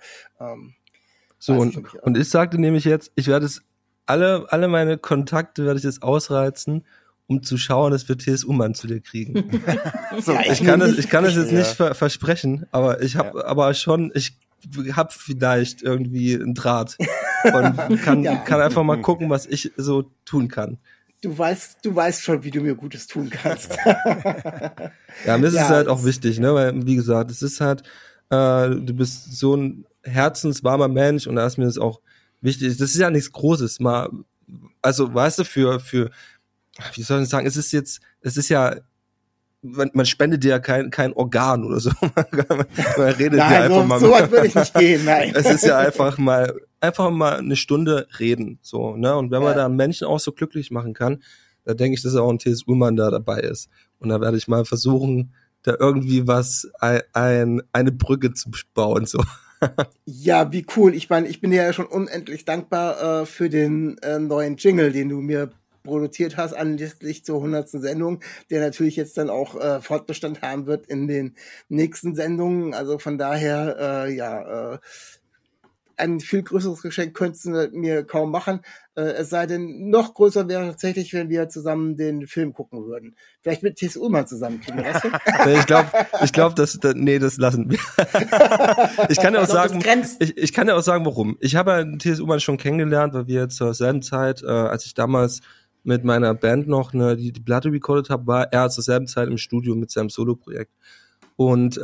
Und ich sagte nämlich jetzt, ich werde es alle meine Kontakte werde ich jetzt ausreizen, um zu schauen, dass wir T.S. Ullmann zu dir kriegen. Ich kann das jetzt nicht versprechen, aber ich habe vielleicht irgendwie einen Draht und kann einfach mal gucken, was ich so tun kann. Du weißt schon, wie du mir Gutes tun kannst. Ja, mir ist es halt auch wichtig, ne, weil, wie gesagt, es ist halt, du bist so ein herzenswarmer Mensch und da ist mir das auch wichtig. Das ist ja nichts Großes, mal, also, weißt du, für, wie soll ich sagen, es ist ja, man spendet dir ja kein Organ oder so. Man redet ja einfach mal. So weit würde ich nicht gehen, nein. Es ist ja einfach mal eine Stunde reden, so, ne, und wenn man da einen Menschen auch so glücklich machen kann, da denke ich, dass auch ein T.S. Ullmann da dabei ist. Und da werde ich mal versuchen, da irgendwie eine Brücke zu bauen, so. Ja, wie cool. Ich meine, ich bin dir ja schon unendlich dankbar für den neuen Jingle, den du mir produziert hast anlässlich zur 100. Sendung, der natürlich jetzt dann auch Fortbestand haben wird in den nächsten Sendungen. Also von daher, ein viel größeres Geschenk könntest du mir kaum machen. Es sei denn, noch größer wäre tatsächlich, wenn wir zusammen den Film gucken würden. Vielleicht mit T.S. Ullmann zusammen kriegen wir das hin. Ich glaube, das lassen wir. Ich kann ja auch sagen, warum. Ich habe ja T.S. Ullmann schon kennengelernt, weil wir zur selben Zeit, als ich damals mit meiner Band noch die Platte recorded habe, war er zur selben Zeit im Studio mit seinem Solo-Projekt. Und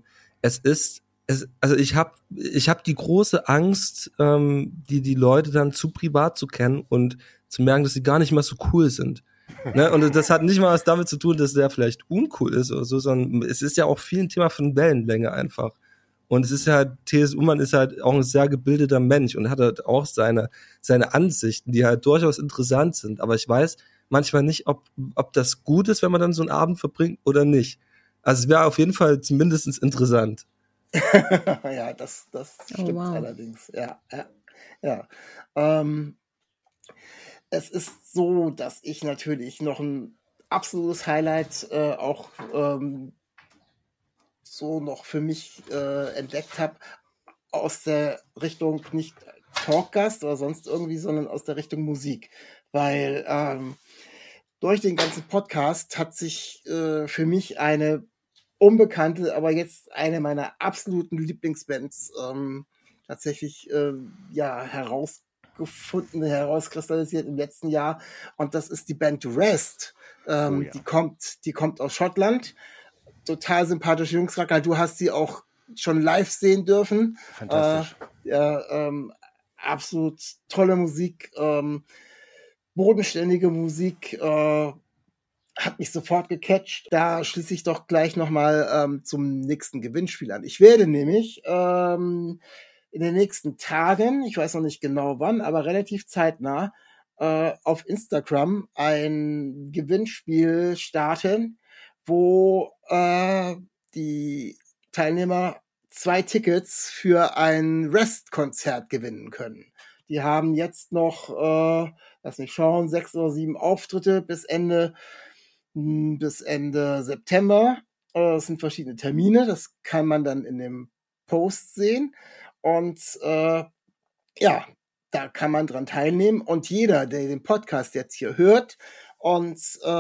ich habe die große Angst, die Leute dann zu privat zu kennen und zu merken, dass sie gar nicht mal so cool sind. Ne? Und das hat nicht mal was damit zu tun, dass der vielleicht uncool ist oder so, sondern es ist ja auch viel ein Thema von Wellenlänge einfach. Und es ist ja, T.S. Ullmann ist halt auch ein sehr gebildeter Mensch und hat halt auch seine Ansichten, die halt durchaus interessant sind. Aber ich weiß manchmal nicht, ob das gut ist, wenn man dann so einen Abend verbringt oder nicht. Also es wäre auf jeden Fall zumindest interessant. Ja, das stimmt allerdings. Ja. Es ist so, dass ich natürlich noch ein absolutes Highlight auch so noch für mich entdeckt habe aus der Richtung nicht Talkgast oder sonst irgendwie, sondern aus der Richtung Musik. Weil durch den ganzen Podcast hat sich für mich eine unbekannte, aber jetzt eine meiner absoluten Lieblingsbands tatsächlich herauskristallisiert im letzten Jahr, und das ist die Band Rest. Die kommt aus Schottland. Total sympathische Jungs, Raka. Du hast sie auch schon live sehen dürfen. Fantastisch. Absolut tolle Musik, bodenständige Musik, hat mich sofort gecatcht. Da schließe ich doch gleich nochmal zum nächsten Gewinnspiel an. Ich werde nämlich in den nächsten Tagen, ich weiß noch nicht genau wann, aber relativ zeitnah, auf Instagram ein Gewinnspiel starten, wo die Teilnehmer 2 Tickets für ein Rest-Konzert gewinnen können. Die haben jetzt noch, lass mich schauen, 6 oder 7 Auftritte bis Ende September. Das sind verschiedene Termine, das kann man dann in dem Post sehen. Und da kann man dran teilnehmen. Und jeder, der den Podcast jetzt hier hört und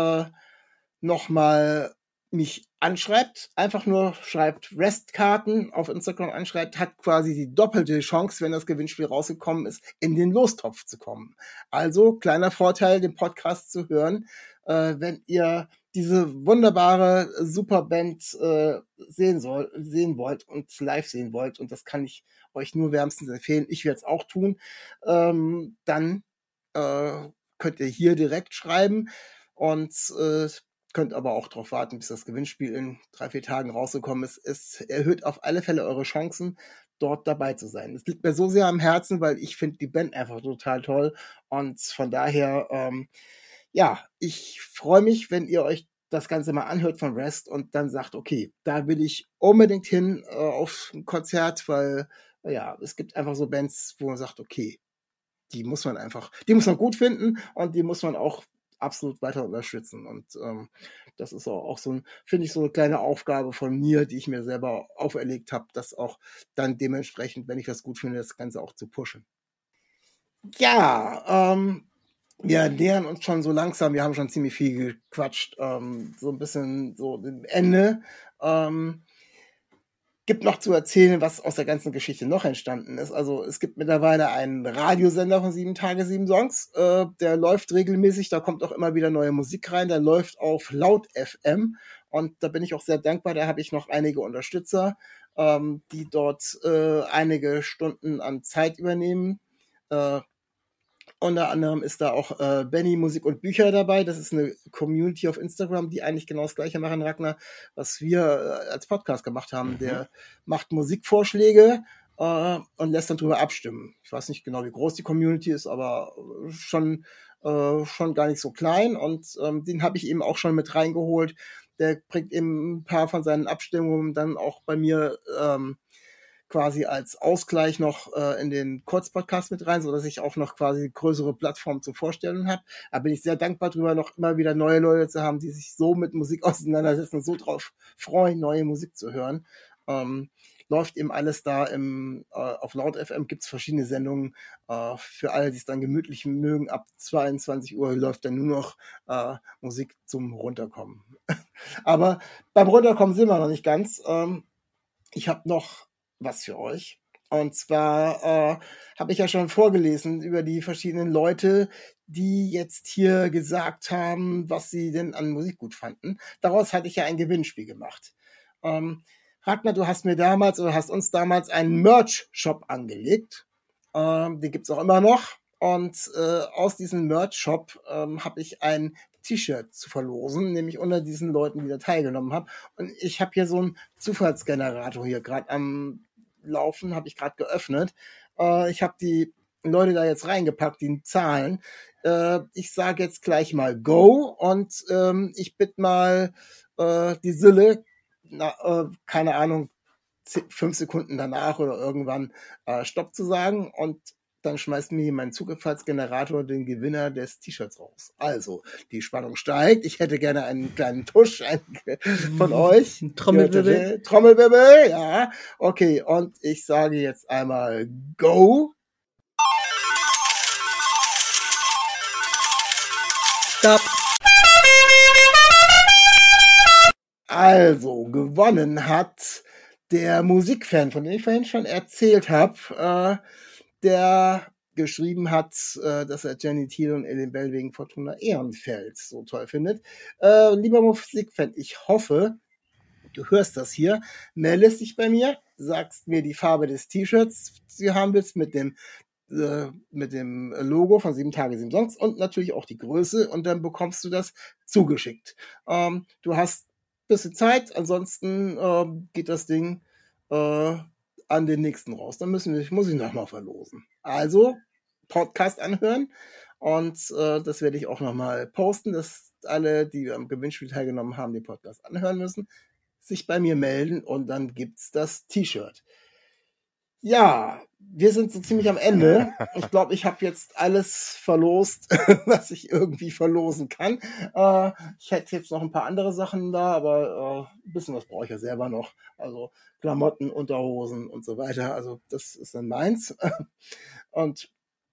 nochmal mich anschreibt, einfach nur schreibt Restkarten auf Instagram anschreibt, hat quasi die doppelte Chance, wenn das Gewinnspiel rausgekommen ist, in den Lostopf zu kommen. Also, kleiner Vorteil, den Podcast zu hören, wenn ihr diese wunderbare Superband sehen wollt und live sehen wollt, und das kann ich euch nur wärmstens empfehlen, ich werde es auch tun, dann könnt ihr hier direkt schreiben und könnt aber auch darauf warten, bis das Gewinnspiel in 3-4 Tagen rausgekommen ist. Es erhöht auf alle Fälle eure Chancen, dort dabei zu sein. Das liegt mir so sehr am Herzen, weil ich finde die Band einfach total toll, und von daher, ich freue mich, wenn ihr euch das Ganze mal anhört von Rest und dann sagt, okay, da will ich unbedingt hin auf ein Konzert, weil es gibt einfach so Bands, wo man sagt, okay, die muss man gut finden und die muss man auch absolut weiter unterstützen. Und das ist auch finde ich, so eine kleine Aufgabe von mir, die ich mir selber auferlegt habe, das auch dann dementsprechend, wenn ich das gut finde, das Ganze auch zu pushen. Ja, wir nähern uns schon so langsam, wir haben schon ziemlich viel gequatscht, so ein bisschen so dem Ende. Gibt noch zu erzählen, was aus der ganzen Geschichte noch entstanden ist. Also es gibt mittlerweile einen Radiosender von 7 Tage, 7 Songs. Der läuft regelmäßig, da kommt auch immer wieder neue Musik rein. Der läuft auf Laut FM und da bin ich auch sehr dankbar. Da habe ich noch einige Unterstützer, die dort einige Stunden an Zeit übernehmen. Unter anderem ist da auch Benny Musik und Bücher dabei. Das ist eine Community auf Instagram, die eigentlich genau das Gleiche machen, Ragnar, was wir als Podcast gemacht haben. Der macht Musikvorschläge und lässt dann drüber abstimmen. Ich weiß nicht genau, wie groß die Community ist, aber schon gar nicht so klein. Und den habe ich eben auch schon mit reingeholt. Der bringt eben ein paar von seinen Abstimmungen dann auch bei mir quasi als Ausgleich noch in den Kurzpodcast mit rein, so dass ich auch noch quasi größere Plattformen zur Vorstellung habe. Da bin ich sehr dankbar drüber, noch immer wieder neue Leute zu haben, die sich so mit Musik auseinandersetzen und so drauf freuen, neue Musik zu hören. Läuft eben alles da auf Laut FM, gibt's verschiedene Sendungen. Für alle, die es dann gemütlich mögen, ab 22 Uhr läuft dann nur noch Musik zum Runterkommen. Aber beim Runterkommen sind wir noch nicht ganz. Ich habe noch was für euch. Und zwar habe ich ja schon vorgelesen über die verschiedenen Leute, die jetzt hier gesagt haben, was sie denn an Musik gut fanden. Daraus hatte ich ja ein Gewinnspiel gemacht. Ragnar, du hast uns damals einen Merch-Shop angelegt. Den gibt's auch immer noch. Und aus diesem Merch-Shop habe ich ein T-Shirt zu verlosen, nämlich unter diesen Leuten, die da teilgenommen haben. Und ich habe hier so einen Zufallsgenerator hier gerade am Laufen, habe ich gerade geöffnet. Ich habe die Leute da jetzt reingepackt, die Zahlen. Ich sage jetzt gleich mal Go und ich bitte mal die Sille, keine Ahnung, 5 Sekunden danach oder irgendwann Stopp zu sagen und dann schmeißt mir mein Zufallsgenerator den Gewinner des T-Shirts raus. Also, die Spannung steigt. Ich hätte gerne einen kleinen Tusch von euch. Trommelwirbel. Trommelwirbel, ja. Okay, und ich sage jetzt einmal Go. Stopp. Also, gewonnen hat der Musikfan, von dem ich vorhin schon erzählt habe, der geschrieben hat, dass er Jenny Thiel und Ellen Bell wegen Fortuna Ehrenfeld so toll findet. Lieber Musikfan, ich hoffe, du hörst das hier, meldest dich bei mir, sagst mir die Farbe des T-Shirts, die du haben willst, mit dem Logo von 7 Tage, 7 Songs und natürlich auch die Größe und dann bekommst du das zugeschickt. Du hast ein bisschen Zeit, ansonsten geht das Ding an den nächsten raus. Dann muss ich nochmal verlosen. Also, Podcast anhören und das werde ich auch nochmal posten, dass alle, die am Gewinnspiel teilgenommen haben, den Podcast anhören müssen, sich bei mir melden und dann gibt's das T-Shirt. Ja, wir sind so ziemlich am Ende. Ich glaube, ich habe jetzt alles verlost, was ich irgendwie verlosen kann. Ich hätte jetzt noch ein paar andere Sachen da, aber ein bisschen was brauche ich ja selber noch. Also Klamotten, Unterhosen und so weiter. Also das ist dann meins. Und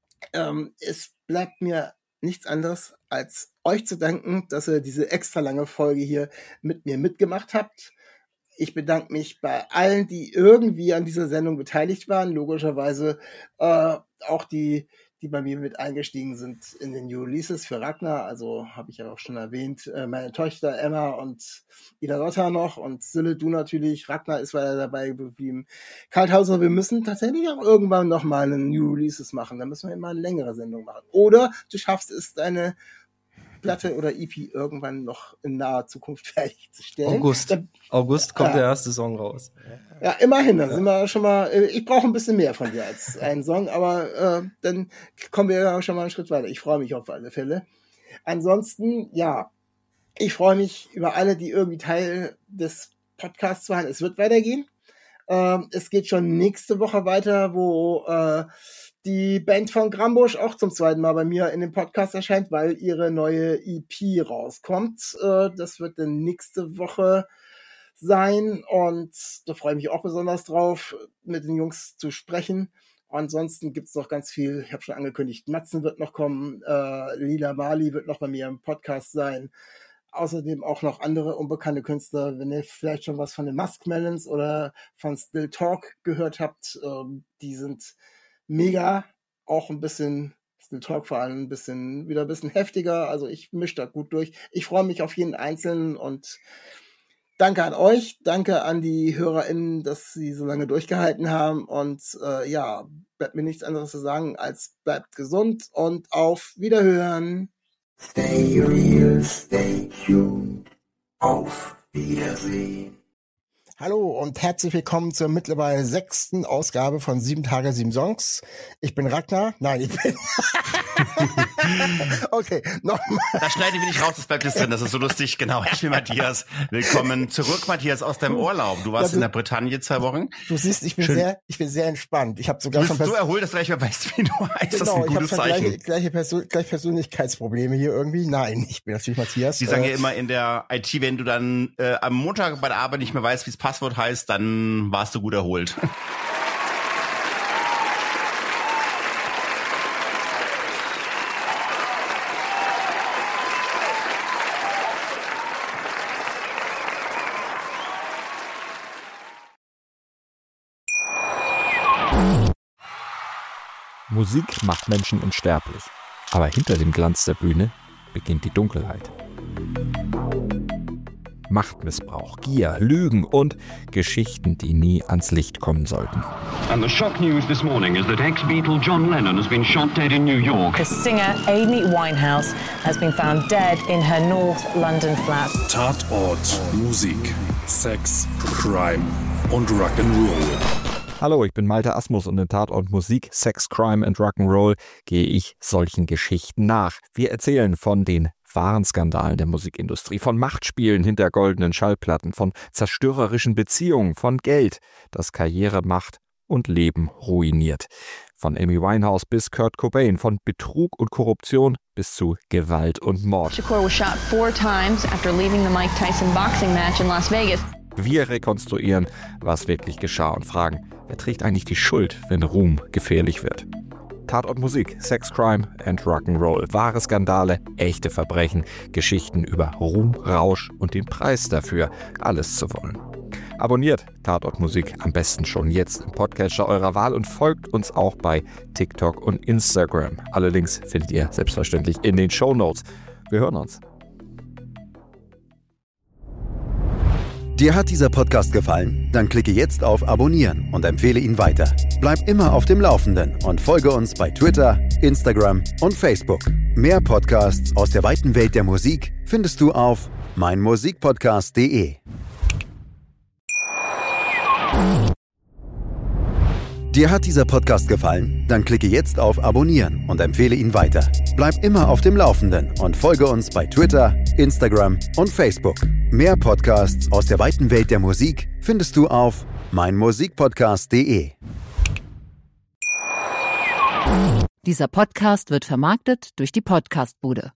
es bleibt mir nichts anderes, als euch zu danken, dass ihr diese extra lange Folge hier mit mir mitgemacht habt. Ich bedanke mich bei allen, die irgendwie an dieser Sendung beteiligt waren. Logischerweise auch die bei mir mit eingestiegen sind in den New Releases für Ragnar. Also habe ich ja auch schon erwähnt, meine Tochter Emma und Ida Lotta noch und Sille, du natürlich. Ragnar ist weiter dabei geblieben. Kalthauser, wir müssen tatsächlich auch irgendwann noch mal eine New Releases machen. Da müssen wir immer eine längere Sendung machen. Oder du schaffst es, deine Platte oder EP irgendwann noch in naher Zukunft fertigzustellen. August kommt der erste Song raus. Ja, immerhin, da sind wir schon mal, ich brauche ein bisschen mehr von dir als einen Song, aber dann kommen wir ja schon mal einen Schritt weiter. Ich freue mich auf alle Fälle. Ansonsten, ja, ich freue mich über alle, die irgendwie Teil des Podcasts waren. Es wird weitergehen. Es geht schon nächste Woche weiter, wo die Band von Grambusch auch zum zweiten Mal bei mir in dem Podcast erscheint, weil ihre neue EP rauskommt. Das wird dann nächste Woche sein und da freue ich mich auch besonders drauf, mit den Jungs zu sprechen. Ansonsten gibt's noch ganz viel, ich habe schon angekündigt, Matzen wird noch kommen, Lila Marley wird noch bei mir im Podcast sein. Außerdem auch noch andere unbekannte Künstler, wenn ihr vielleicht schon was von den Muskmelons oder von Still Talk gehört habt, die sind mega, auch ein bisschen, Still Talk vor allem wieder ein bisschen heftiger, also ich mische da gut durch. Ich freue mich auf jeden Einzelnen und danke an euch, danke an die HörerInnen, dass sie so lange durchgehalten haben und ja, bleibt mir nichts anderes zu sagen, als bleibt gesund und auf Wiederhören. Stay real, stay tuned. Auf Wiedersehen. Hallo und herzlich willkommen zur mittlerweile 6. Ausgabe von 7 Tage, 7 Songs. Ich bin Ragnar. Nein, ich bin... Okay, nochmal. Da schneiden wir nicht raus, das bleibt jetzt drin. Das ist so lustig. Genau, ich bin Matthias. Willkommen zurück, Matthias, aus deinem Urlaub. Du warst in der Bretagne 2 Wochen. Du siehst, ich bin sehr entspannt. Ich habe sogar du bist so erholt, dass du gleich mal weißt, wie du heißt. Genau, das ist ein gutes Zeichen. Gleiche Persönlichkeitsprobleme hier irgendwie. Nein, ich bin natürlich Matthias. Die sagen ja immer in der IT, wenn du dann am Montag bei der Arbeit nicht mehr weißt, wie das Passwort heißt, dann warst du gut erholt. Musik macht Menschen unsterblich. Aber hinter dem Glanz der Bühne beginnt die Dunkelheit. Machtmissbrauch, Gier, Lügen und Geschichten, die nie ans Licht kommen sollten. And the shock news this morning is that ex-Beatle John Lennon has been shot dead in New York. The singer Amy Winehouse has been found dead in her North London flat. Tatort, Musik, Sex, Crime und Rock'n'Roll. Hallo, ich bin Malte Asmus und in Tatort Musik, Sex, Crime and Rock'n'Roll gehe ich solchen Geschichten nach. Wir erzählen von den wahren Skandalen der Musikindustrie, von Machtspielen hinter goldenen Schallplatten, von zerstörerischen Beziehungen, von Geld, das Karriere macht und Leben ruiniert. Von Amy Winehouse bis Kurt Cobain, von Betrug und Korruption bis zu Gewalt und Mord. Shakur was shot 4 times after leaving the Mike Tyson boxing match in Las Vegas. Wir rekonstruieren, was wirklich geschah und fragen, wer trägt eigentlich die Schuld, wenn Ruhm gefährlich wird? Tatort Musik, Sex, Crime and Rock'n'Roll. Wahre Skandale, echte Verbrechen, Geschichten über Ruhm, Rausch und den Preis dafür, alles zu wollen. Abonniert Tatort Musik am besten schon jetzt im Podcatcher eurer Wahl und folgt uns auch bei TikTok und Instagram. Alle Links findet ihr selbstverständlich in den Shownotes. Wir hören uns. Dir hat dieser Podcast gefallen? Dann klicke jetzt auf Abonnieren und empfehle ihn weiter. Bleib immer auf dem Laufenden und folge uns bei Twitter, Instagram und Facebook. Mehr Podcasts aus der weiten Welt der Musik findest du auf meinmusikpodcast.de. Dir hat dieser Podcast gefallen? Dann klicke jetzt auf Abonnieren und empfehle ihn weiter. Bleib immer auf dem Laufenden und folge uns bei Twitter, Instagram und Facebook. Mehr Podcasts aus der weiten Welt der Musik findest du auf meinmusikpodcast.de. Dieser Podcast wird vermarktet durch die Podcastbude.